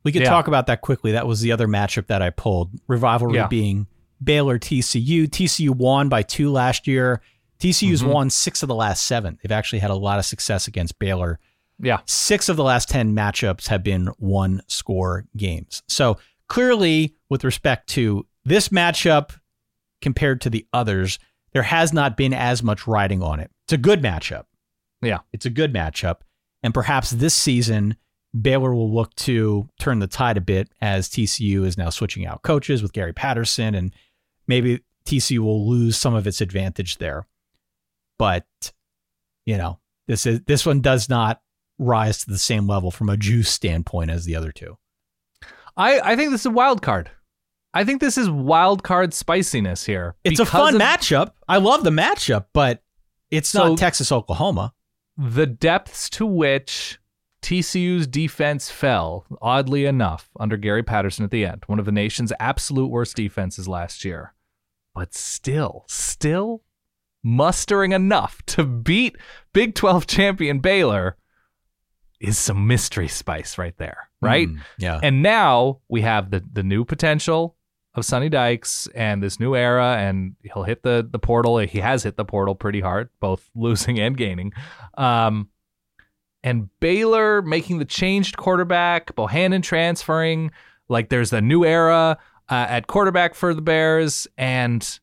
We could Yeah. talk about that quickly. That was the other matchup that I pulled. Rivalry Yeah. being Baylor T C U. T C U won by two last year. T C U's Mhm. won six of the last seven. They've actually had a lot of success against Baylor. Yeah. Six of the last ten matchups have been one score games. So clearly, with respect to this matchup compared to the others, there has not been as much riding on it. It's a good matchup. Yeah. It's a good matchup. And perhaps this season, Baylor will look to turn the tide a bit as T C U is now switching out coaches with Gary Patterson, and maybe T C U will lose some of its advantage there. But, you know, this is this one does not rise to the same level from a juice standpoint as the other two. I, I think this is a wild card. I think this is wild card spiciness here. It's a fun of matchup. I love the matchup, but it's So- not Texas, Oklahoma. the depths to which T C U's defense fell, oddly enough, under Gary Patterson at the end, one of the nation's absolute worst defenses last year. But still, still mustering enough to beat Big twelve champion Baylor is some mystery spice right there, right? Mm, yeah. And now we have the the new potential of Sonny Dykes and this new era, and he'll hit the the portal. He has hit the portal pretty hard, both losing and gaining. Um, and Baylor making the changed quarterback, Bohannon transferring, like there's the new era uh, at quarterback for the Bears, and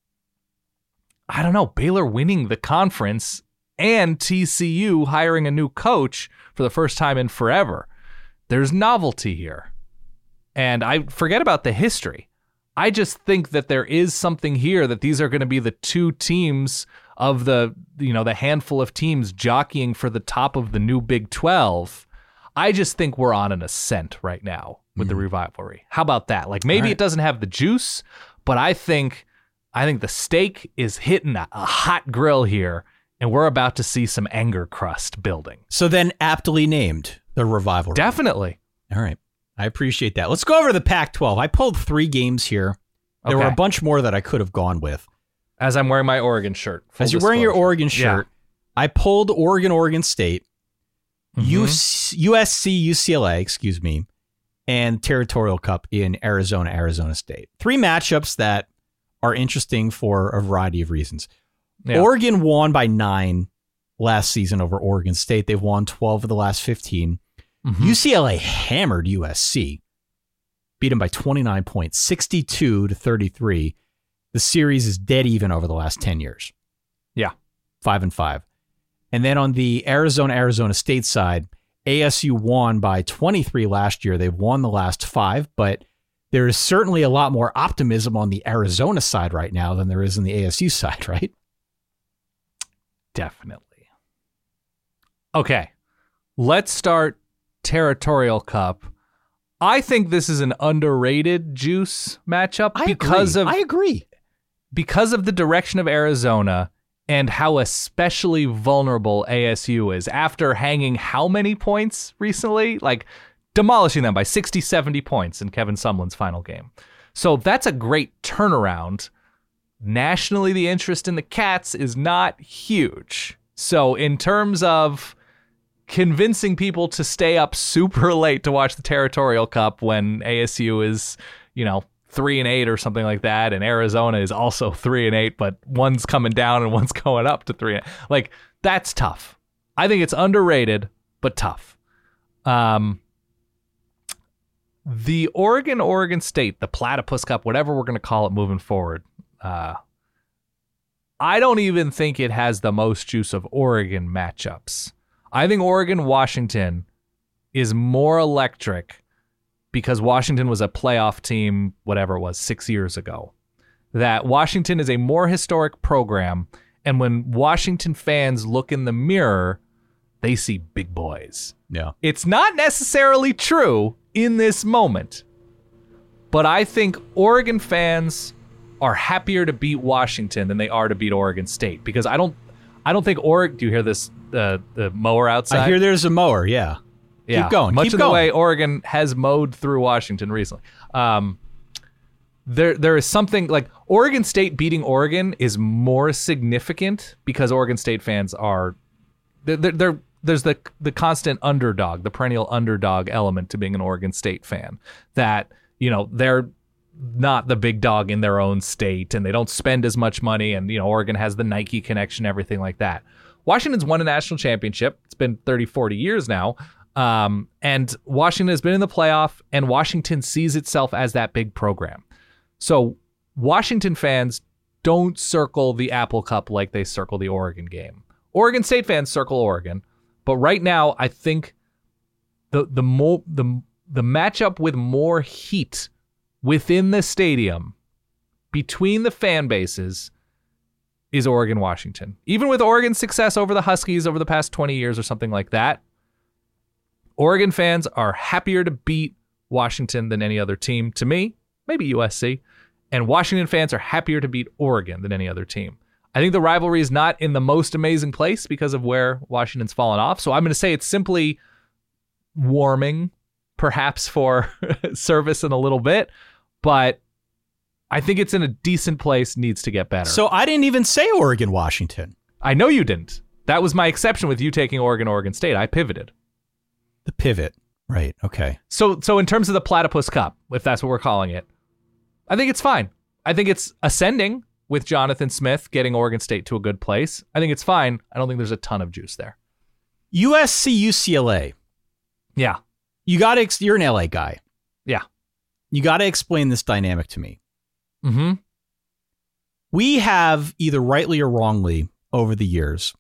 I don't know, Baylor winning the conference and T C U hiring a new coach for the first time in forever. There's novelty here. And I forget about the history. I just think that there is something here that these are going to be the two teams of the, you know, the handful of teams jockeying for the top of the new Big twelve. I just think we're on an ascent right now with mm. the rivalry. How about that? Like maybe right. it doesn't have the juice, but I think I think the steak is hitting a, a hot grill here, and we're about to see some anger crust building. So then aptly named the rivalry. Definitely. All right. I appreciate that. Let's go over the Pac twelve. I pulled three games here. There okay. were a bunch more that I could have gone with. As I'm wearing my Oregon shirt. As you're disclosure. wearing your Oregon shirt, yeah. I pulled Oregon, Oregon State, mm-hmm. U S C, U C L A, excuse me, and Territorial Cup in Arizona, Arizona State. Three matchups that are interesting for a variety of reasons. Yeah. Oregon won by nine last season over Oregon State. They've won twelve of the last fifteen. Mm-hmm. U C L A hammered U S C, beat them by twenty-nine points, sixty-two to thirty-three. The series is dead even over the last ten years. Yeah. Five and five. And then on the Arizona, Arizona State side, A S U won by twenty-three last year. They've won the last five, but there is certainly a lot more optimism on the Arizona side right now than there is on the A S U side, right? Definitely. Okay. Let's start Territorial Cup. I think this is an underrated juice matchup I because agree. of I agree. Because of the direction of Arizona and how especially vulnerable A S U is after hanging how many points recently? Like demolishing them by sixty, seventy points in Kevin Sumlin's final game. So that's a great turnaround. Nationally, the interest in the Cats is not huge. So in terms of convincing people to stay up super late to watch the Territorial Cup when A S U is, you know, three and eight or something like that, and Arizona is also three and eight, but one's coming down and one's going up to three. Like that's tough. I think it's underrated, but tough. Um, the Oregon, Oregon State, the Platypus Cup, whatever we're going to call it moving forward. Uh, I don't even think it has the most juice of Oregon matchups. I think Oregon-Washington is more electric because Washington was a playoff team, whatever it was, six years ago. That Washington is a more historic program, and when Washington fans look in the mirror, they see big boys. Yeah. It's not necessarily true in this moment, but I think Oregon fans are happier to beat Washington than they are to beat Oregon State because I don't I don't think Oregon, do you hear this, uh, the mower outside? I hear there's a mower, yeah. Yeah. Keep going. Much Keep of going. the way Oregon has mowed through Washington recently. Um, there, there is something like Oregon State beating Oregon is more significant because Oregon State fans are they're, they're there's the the constant underdog, the perennial underdog element to being an Oregon State fan. That, you know, they're not the big dog in their own state and they don't spend as much money, and, you know, Oregon has the Nike connection, everything like that. Washington's won a national championship. It's been thirty, forty years now. Um, and Washington has been in the playoff, and Washington sees itself as that big program. So Washington fans don't circle the Apple Cup like they circle the Oregon game. Oregon State fans circle Oregon, but right now I think the the mo- the the matchup with more heat within the stadium between the fan bases is Oregon Washington. Even with Oregon's success over the Huskies over the past twenty years or something like that, Oregon fans are happier to beat Washington than any other team. To me, maybe U S C. And Washington fans are happier to beat Oregon than any other team. I think the rivalry is not in the most amazing place because of where Washington's fallen off. So I'm going to say it's simply warming, perhaps for service in a little bit. But I think it's in a decent place, needs to get better. So I didn't even say Oregon, Washington. I know you didn't. That was my exception with you taking Oregon, Oregon State. I pivoted. The pivot. Right. Okay. So so in terms of the Platypus Cup, if that's what we're calling it, I think it's fine. I think it's ascending with Jonathan Smith getting Oregon State to a good place. I think it's fine. I don't think there's a ton of juice there. U S C, U C L A. Yeah. You got to, ex- you're an L A guy. Yeah. You got to explain this dynamic to me. Mm-hmm. We have, either rightly or wrongly, over the years,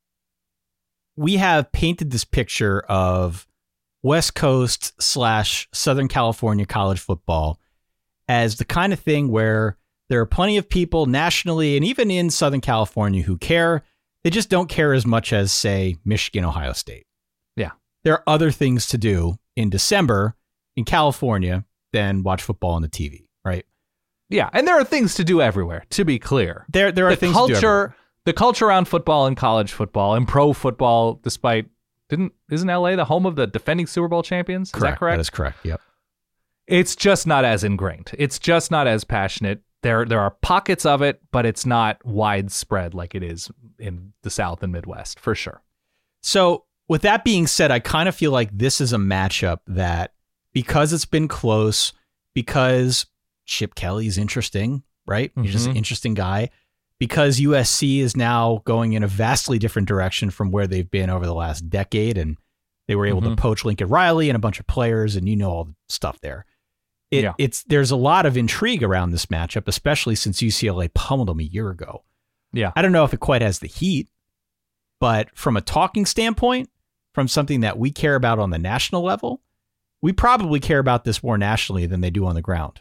we have painted this picture of West Coast slash Southern California college football as the kind of thing where there are plenty of people nationally and even in Southern California who care. They just don't care as much as, say, Michigan, Ohio State. Yeah. There are other things to do in December in California than watch football on the T V, right? Yeah, and there are things to do everywhere, to be clear. There there are the things culture, to do everywhere. The culture around football and college football and pro football, despite, didn't isn't L A the home of the defending Super Bowl champions? Is correct. that correct? That is correct, yep. It's just not as ingrained. It's just not as passionate. There, there are pockets of it, but it's not widespread like it is in the South and Midwest, for sure. So with that being said, I kind of feel like this is a matchup that, because it's been close, because Chip Kelly's interesting, right? He's mm-hmm. just an interesting guy. Because U S C is now going in a vastly different direction from where they've been over the last decade, and they were able mm-hmm. to poach Lincoln Riley and a bunch of players, and you know all the stuff there. It, yeah. It's there's a lot of intrigue around this matchup, especially since U C L A pummeled them a year ago. Yeah, I don't know if it quite has the heat, but from a talking standpoint, from something that we care about on the national level, we probably care about this more nationally than they do on the ground.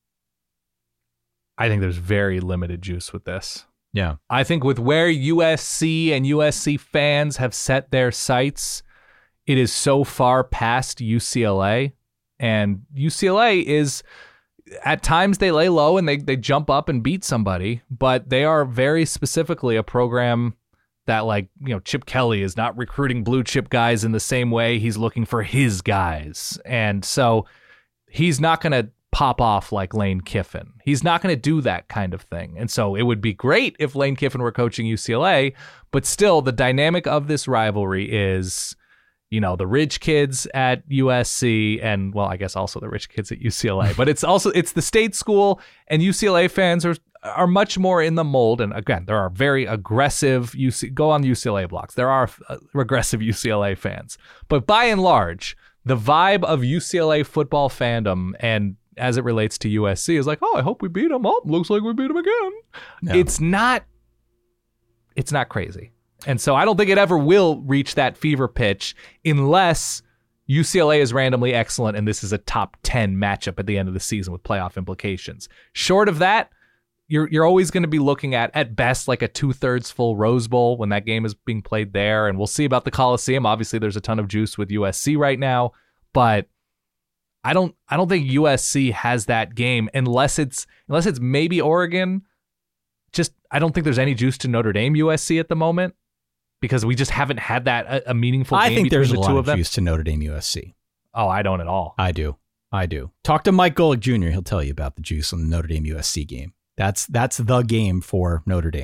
I think there's very limited juice with this. Yeah, I think with where U S C and U S C fans have set their sights, it is so far past U C L A. And U C L A is, at times they lay low and they, they jump up and beat somebody, but they are very specifically a program that, like, you know, Chip Kelly is not recruiting blue chip guys in the same way he's looking for his guys. And so he's not going to pop off like Lane Kiffin. He's not going to do that kind of thing. And so it would be great if Lane Kiffin were coaching U C L A, but still the dynamic of this rivalry is, you know, the rich kids at U S C and, well, I guess also the rich kids at U C L A, but it's also, it's the state school, and U C L A fans are are much more in the mold. And again, there are very aggressive U C, go on U C L A blocks. There are uh, regressive U C L A fans, but by and large, the vibe of U C L A football fandom, and as it relates to U S C, is like, oh, I hope we beat them. Oh, looks like we beat them again. No. It's not, it's not crazy. And so I don't think it ever will reach that fever pitch unless U C L A is randomly excellent and this is a top ten matchup at the end of the season with playoff implications. Short of that, you're you're always going to be looking at, at best, like a two-thirds full Rose Bowl when that game is being played there. And we'll see about the Coliseum. Obviously, there's a ton of juice with U S C right now, but I don't I don't think U S C has that game unless it's unless it's maybe Oregon. Just I don't think there's any juice to Notre Dame U S C at the moment, because we just haven't had that a, a meaningful game I think between there's the a two lot of them. juice to Notre Dame U S C. Oh, I don't at all. I do. I do. Talk to Mike Golick Junior He'll tell you about the juice on the Notre Dame U S C game. That's that's the game for Notre Dame.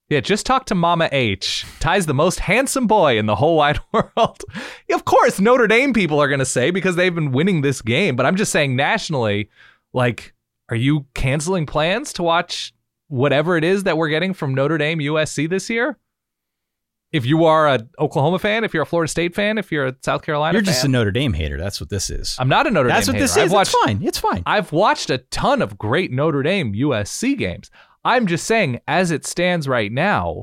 Yeah, just talk to Mama H. Ty's the most handsome boy in the whole wide world. Of course, Notre Dame people are going to say because they've been winning this game. But I'm just saying nationally, like, are you canceling plans to watch whatever it is that we're getting from Notre Dame U S C this year? If you are an Oklahoma fan, if you're a Florida State fan, if you're a South Carolina You're fan. just a Notre Dame hater. That's what this is. I'm not a Notre That's Dame hater. That's what this is. Watched, it's fine. It's fine. I've watched a ton of great Notre Dame U S C games. I'm just saying, as it stands right now,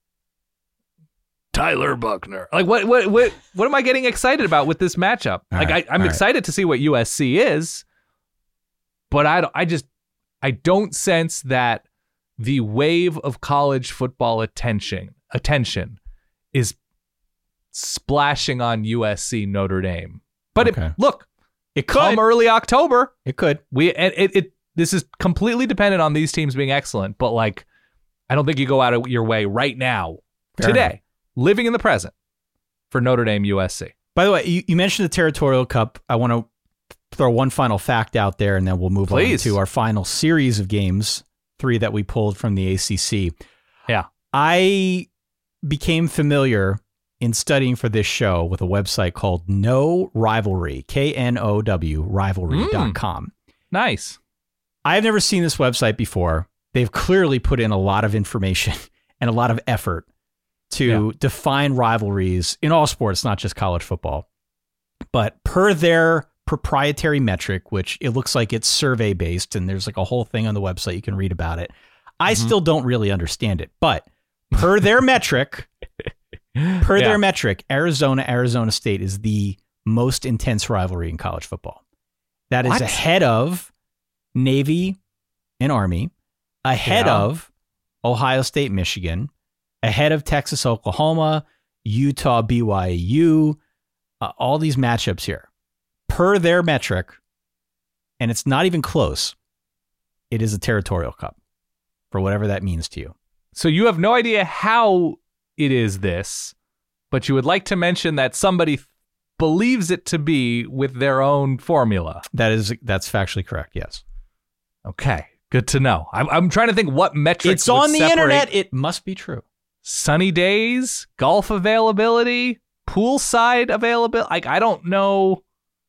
Tyler Buchner. Like, what what what what am I getting excited about with this matchup? All like, right, I, I'm all excited right. to see what U S C is, but I, I just, I don't sense that the wave of college football attention attention is splashing on U S C Notre Dame. But Okay. it, look, It come could. early October. It could. We and it, it this is completely dependent on these teams being excellent, but like I don't think you go out of your way right now, Fair today, enough. living in the present for Notre Dame U S C. By the way, you, you mentioned the Territorial Cup. I want to throw one final fact out there, and then we'll move Please. on to our final series of games, three that we pulled from the A C C. Yeah. I became familiar in studying for this show with a website called No Rivalry, K N O W, rivalry dot com. Mm. Nice. I've never seen this website before. They've clearly put in a lot of information and a lot of effort to Yeah. define rivalries in all sports, not just college football. But per their proprietary metric, which it looks like it's survey based, and there's like a whole thing on the website you can read about it. I Mm-hmm. still don't really understand it, but per their metric, per Yeah. their metric, Arizona, Arizona State is the most intense rivalry in college football. That is What? ahead of Navy and Army, ahead Yeah. of Ohio State, Michigan, ahead of Texas, Oklahoma, Utah, B Y U, uh, all these matchups here. Per their metric, and it's not even close, it is a Territorial Cup, for whatever that means to you. So you have no idea how it is this, but you would like to mention that somebody th- believes it to be with their own formula. That is, that's factually correct, yes. Okay, good to know. I'm, I'm trying to think what metrics It's would on the separate internet. It must be true. Sunny days, golf availability, poolside availability. Like, I don't know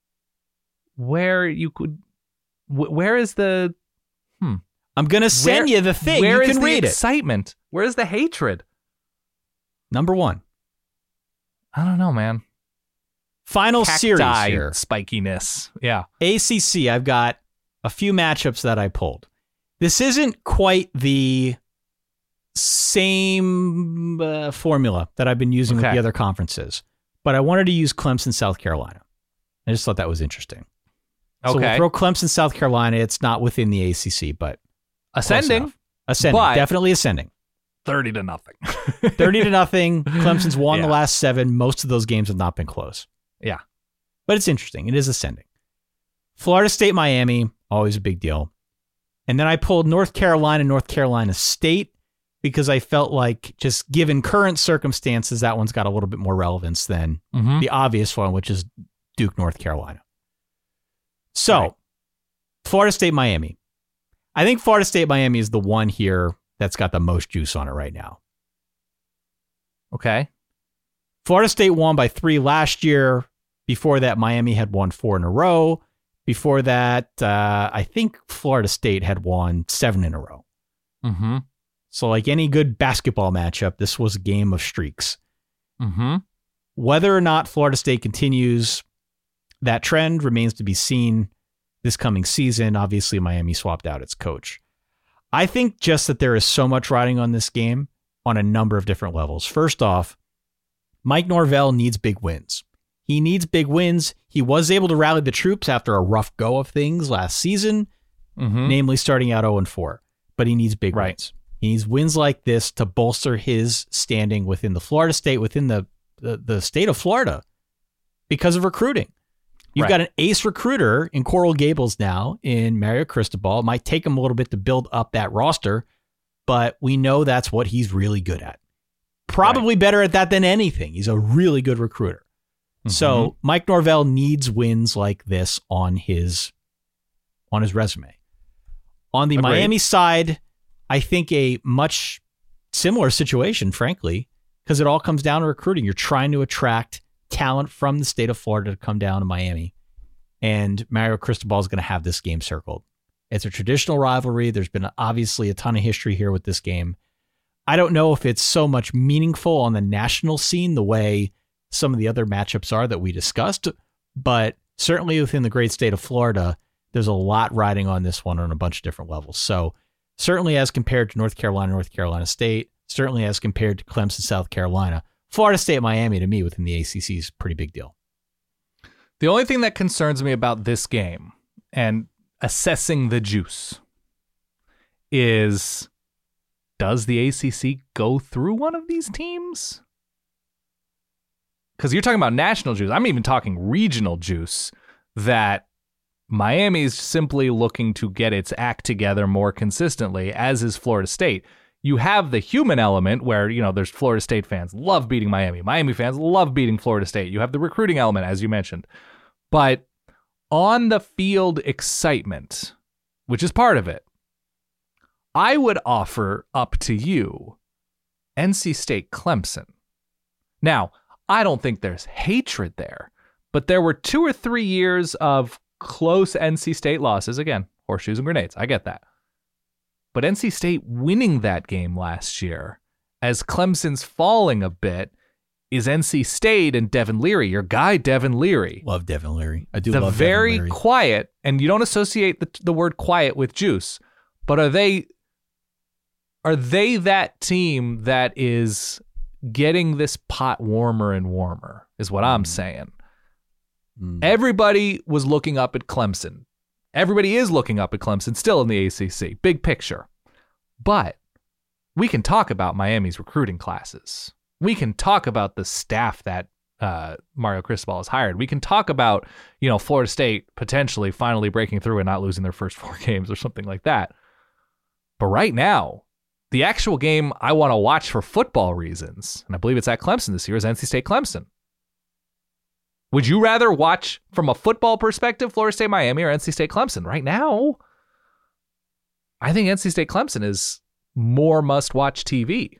where you could. Wh- where is the? Hmm. I'm gonna send Where- you the thing. Where You is can the read it. excitement? Where is the hatred? Number one. I don't know, man. Final series Cacti here. spikiness. Yeah. A C C, I've got a few matchups that I pulled. This isn't quite the same uh, formula that I've been using with Okay. the other conferences, but I wanted to use Clemson, South Carolina. I just thought that was interesting. So Okay. we'll throw Clemson, South Carolina. It's not within the A C C, but close Ascending. enough. Ascending. but- Definitely ascending. thirty to nothing. thirty to nothing. Clemson's won Yeah. the last seven. Most of those games have not been close. Yeah. But it's interesting. It is ascending. Florida State, Miami, always a big deal. And then I pulled North Carolina, North Carolina State, because I felt like just given current circumstances, that one's got a little bit more relevance than Mhm. the obvious one, which is Duke, North Carolina. So, Right. Florida State, Miami. I think Florida State, Miami is the one here that's got the most juice on it right now. Okay. Florida State won by three last year. Before that, Miami had won four in a row. Before that, uh, I think Florida State had won seven in a row. Mm-hmm. So like any good basketball matchup, this was a game of streaks. Mm-hmm. Whether or not Florida State continues that trend remains to be seen this coming season. Obviously, Miami swapped out its coach. I think just that there is so much riding on this game on a number of different levels. First off, Mike Norvell needs big wins. He needs big wins. He was able to rally the troops after a rough go of things last season, Mm-hmm. namely starting out oh and four. But he needs big Right. wins. He needs wins like this to bolster his standing within the Florida State, within the, the, the state of Florida, because of recruiting. You've Right. got an ace recruiter in Coral Gables now in Mario Cristobal. It might take him a little bit to build up that roster, but we know that's what he's really good at. Probably better at that than anything. He's a really good recruiter. So Mike Norvell needs wins like this on his on his resume. On the Agreed. Miami side, I think a much similar situation, frankly, because it all comes down to recruiting. You're trying to attract talent from the state of Florida to come down to Miami. And Mario Cristobal is going to have this game circled. It's a traditional rivalry. There's been obviously a ton of history here with this game. I don't know if it's so much meaningful on the national scene the way some of the other matchups are that we discussed, but certainly within the great state of Florida, there's a lot riding on this one on a bunch of different levels. So certainly as compared to North Carolina, North Carolina State, certainly as compared to Clemson, South Carolina, Florida State, Miami, to me, within the A C C is a pretty big deal. The only thing that concerns me about this game and assessing the juice is, does the A C C go through one of these teams? Because you're talking about national juice. I'm even talking regional juice, that Miami's simply looking to get its act together more consistently, as is Florida State. You have the human element where, you know, there's Florida State fans love beating Miami. Miami fans love beating Florida State. You have the recruiting element, as you mentioned. But on the field excitement, which is part of it, I would offer up to you N C State Clemson. Now, I don't think there's hatred there, but there were two or three years of close N C State losses. Again, horseshoes and grenades. I get that. But N C State winning that game last year, as Clemson's falling a bit, is N C State and Devin Leary, your guy Devin Leary. Love Devin Leary. I do the love very Devin Leary. quiet, and you don't associate the, the word quiet with juice, but are they are they that team that is getting this pot warmer and warmer, is what mm. I'm saying. Mm. Everybody was looking up at Clemson. Everybody is looking up at Clemson still in the A C C. Big picture. But we can talk about Miami's recruiting classes. We can talk about the staff that uh, Mario Cristobal has hired. We can talk about, you know, Florida State potentially finally breaking through and not losing their first four games or something like that. But right now, the actual game I want to watch for football reasons, and I believe it's at Clemson this year, is N C State Clemson. Would you rather watch from a football perspective Florida State Miami or N C State Clemson? Right now, I think N C State Clemson is more must-watch T V.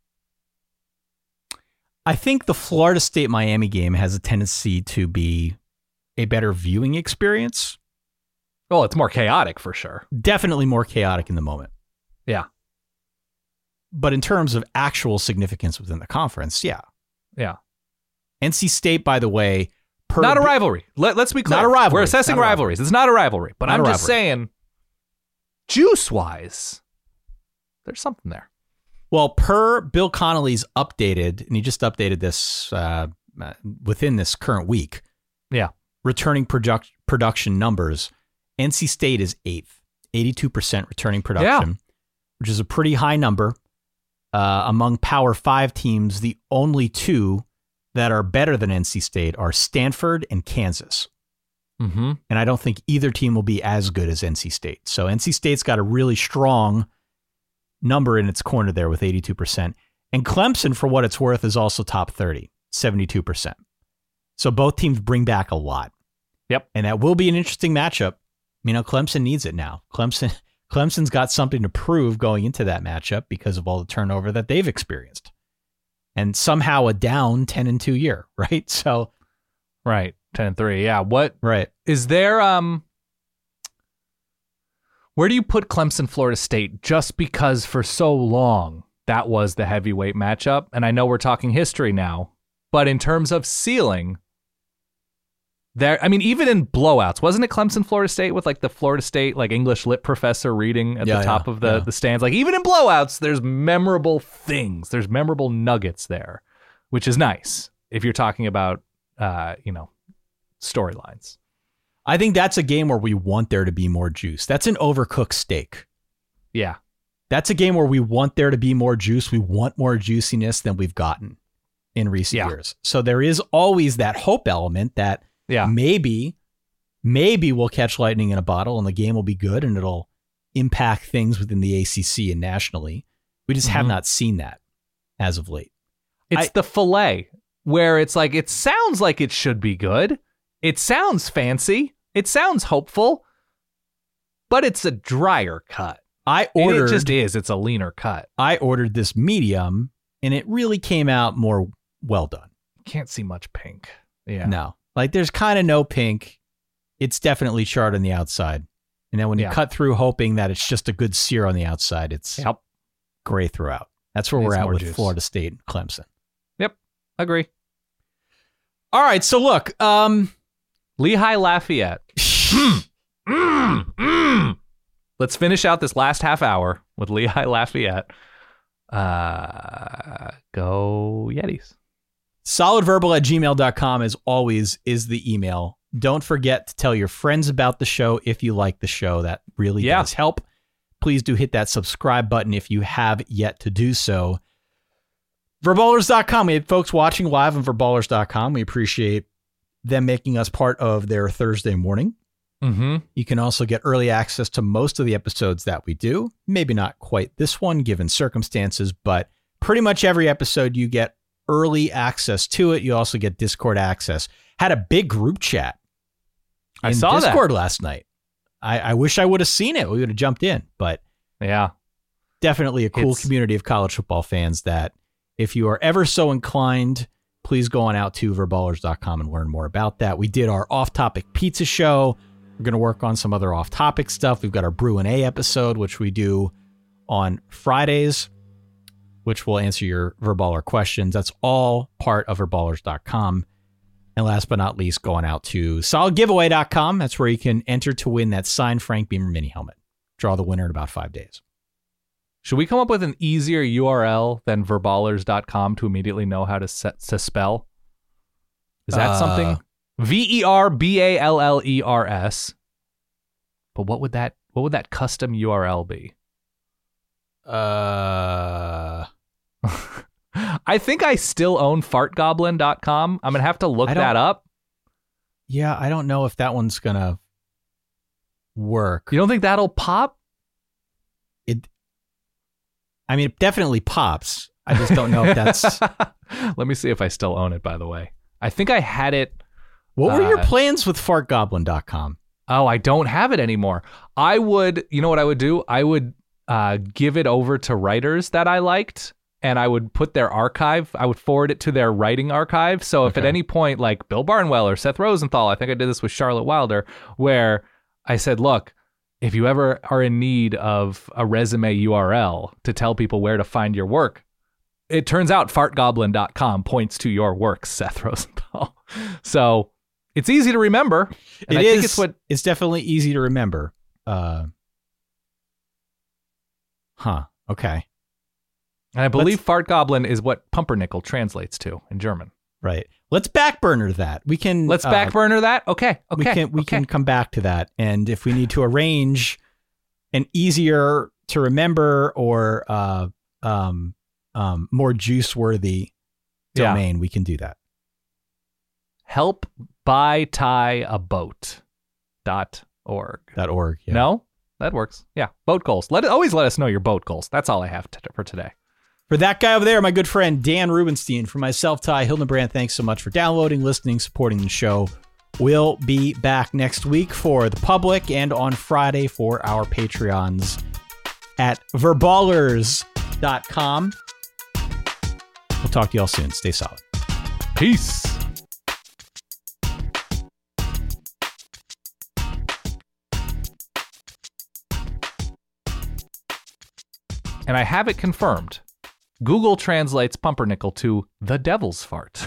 I think the Florida State Miami game has a tendency to be a better viewing experience. Oh, it's more chaotic for sure. Definitely more chaotic in the moment. Yeah. But in terms of actual significance within the conference, yeah. Yeah. N C State, by the way, per not a rivalry. Let, let's be clear. Not a rivalry. We're assessing rivalries. It's not a rivalry. But not I'm just rivalry. saying, juice-wise, there's something there. Well, per Bill Connolly's updated, and he just updated this uh, within this current week. Yeah. Returning product, production numbers, N C State is eighth, eighty-two percent returning production, yeah. which is a pretty high number. Uh, among Power Five teams, the only two that are better than N C State are Stanford and Kansas. Mm-hmm. And I don't think either team will be as good as N C State. So N C State's got a really strong number in its corner there with eighty-two percent. And Clemson, for what it's worth, is also top thirty, seventy-two percent. So both teams bring back a lot. Yep. And that will be an interesting matchup. You know, Clemson needs it now. Clemson, Clemson's got something to prove going into that matchup because of all the turnover that they've experienced. And somehow a down ten and two year, right? So, right. ten and three. Yeah. What, right. Is there, um, where do you put Clemson, Florida State? Just because for so long that was the heavyweight matchup. And I know we're talking history now, but in terms of ceiling, there, I mean, even in blowouts, wasn't it Clemson, Florida State with like the Florida State, like English lit professor reading at yeah, the top yeah, of the, yeah. the stands? Like even in blowouts, there's memorable things. There's memorable nuggets there, which is nice if you're talking about, uh, you know, storylines. I think that's a game where we want there to be more juice. That's an overcooked steak. Yeah. That's a game where we want there to be more juice. We want more juiciness than we've gotten in recent yeah. years. So there is always that hope element that yeah. maybe, maybe we'll catch lightning in a bottle and the game will be good and it'll impact things within the A C C and nationally. We just mm-hmm. have not seen that as of late. It's I, the fillet where it's like, it sounds like it should be good. It sounds fancy. It sounds hopeful, but it's a drier cut. I ordered. It just is. It's a leaner cut. I ordered this medium, and it really came out more well done. Can't see much pink. Yeah. No. Like, there's kind of no pink. It's definitely charred on the outside. And then when you Yeah. cut through hoping that it's just a good sear on the outside, it's Yep. gray throughout. That's where Needs we're at more with juice. Florida State and Clemson. Yep. Agree. All right. So, look. um, Lehigh Lafayette. mm, mm, mm. Let's finish out this last half hour with Lehigh Lafayette. Uh, go Yetis. solidverbal at gmail dot com, as always, is the email. Don't forget to tell your friends about the show if you like the show. That really Yeah. does help. Please do hit that subscribe button if you have yet to do so. Verballers dot com. We had folks watching live on Verballers dot com. We appreciate them making us part of their Thursday morning. Mm-hmm. You can also get early access to most of the episodes that we do. Maybe not quite this one, given circumstances, but pretty much every episode you get early access to it. You also get Discord access. Had a big group chat I in saw Discord that. last night. I, I wish I would have seen it. We would have jumped in, but Yeah. definitely a cool It's- community of college football fans that if you are ever so inclined, please go on out to verballers dot com and learn more about that. We did our off-topic pizza show. We're going to work on some other off-topic stuff. We've got our Brew and A episode, which we do on Fridays, which will answer your Verballer questions. That's all part of verballers dot com. And last but not least, going out to solid giveaway dot com. That's where you can enter to win that signed Frank Beamer mini helmet. Draw the winner in about five days. Should we come up with an easier U R L than verballers dot com to immediately know how to set to spell? Is that Uh, something? V E R B A L L E R S. But what would that what would that custom U R L be? Uh, I think I still own fart goblin dot com. I'm going to have to look I don't- that up. yeah, I don't know if that one's going to work. You don't think that'll pop? It. I mean, it definitely pops. I just don't know if that's... Let me see if I still own it, by the way. I think I had it. What were your uh, plans with fart goblin dot com? Oh, I don't have it anymore. I would, you know what I would do? I would uh, give it over to writers that I liked, and I would put their archive, I would forward it to their writing archive. So if Okay. at any point, like Bill Barnwell or Seth Rosenthal, I think I did this with Charlotte Wilder, where I said, look, if you ever are in need of a resume U R L to tell people where to find your work, it turns out fart goblin dot com points to your work, Seth Rosenthal. So it's easy to remember. And It I is. think it's what It's definitely easy to remember. Uh, huh. Okay. And I believe Let's- fart goblin is what pumpernickel translates to in German. Right. Let's backburner that. We can. Let's uh, backburner that. Okay. Okay. We can. We okay. can come back to that, and if we need to arrange an easier to remember or uh, um, um, more juice worthy Yeah. domain, we can do that. Help buy tie a boat dot org. Dot org. Yeah. No, that works. Yeah. Boat goals. Let it always let us know your boat goals. That's all I have to, for today. For that guy over there, my good friend Dan Rubenstein. For myself, Ty Hildenbrand, thanks so much for downloading, listening, supporting the show. We'll be back next week for the public and on Friday for our Patreons at verballers dot com. We'll talk to y'all soon. Stay solid. Peace. And I have it confirmed. Google translates pumpernickel to the devil's fart.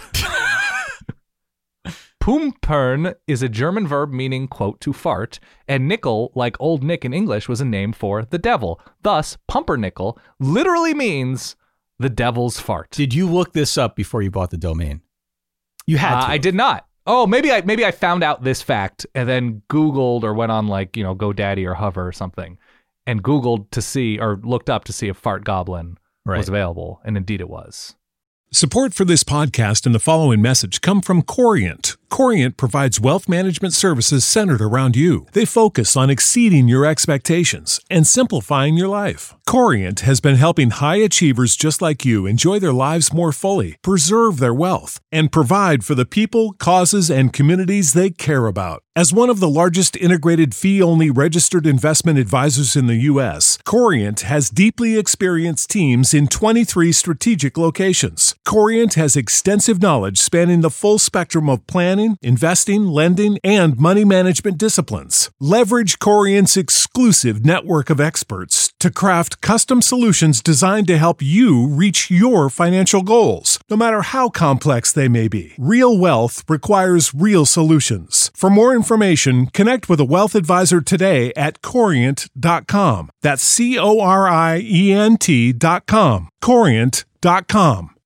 Pumpern is a German verb meaning, quote, to fart, and nickel, like Old Nick in English, was a name for the devil. Thus, pumpernickel literally means the devil's fart. Did you look this up before you bought the domain? You had Uh, to. I did not. Oh, maybe I maybe I found out this fact and then Googled or went on like, you know, GoDaddy or Hover or something and Googled to see or looked up to see if Fart Goblin Right. was available. And indeed it was. Support for this podcast and the following message come from Corient. Corient provides wealth management services centered around you. They focus on exceeding your expectations and simplifying your life. Corient has been helping high achievers just like you enjoy their lives more fully, preserve their wealth, and provide for the people, causes, and communities they care about. As one of the largest integrated fee-only registered investment advisors in the U S, Corient has deeply experienced teams in twenty-three strategic locations. Corient has extensive knowledge spanning the full spectrum of planning, investing, lending, and money management disciplines. Leverage Corient's exclusive network of experts to craft custom solutions designed to help you reach your financial goals, no matter how complex they may be. Real wealth requires real solutions. For more information, connect with a wealth advisor today at corient dot com. That's C O R I E N T dot com. corient dot com.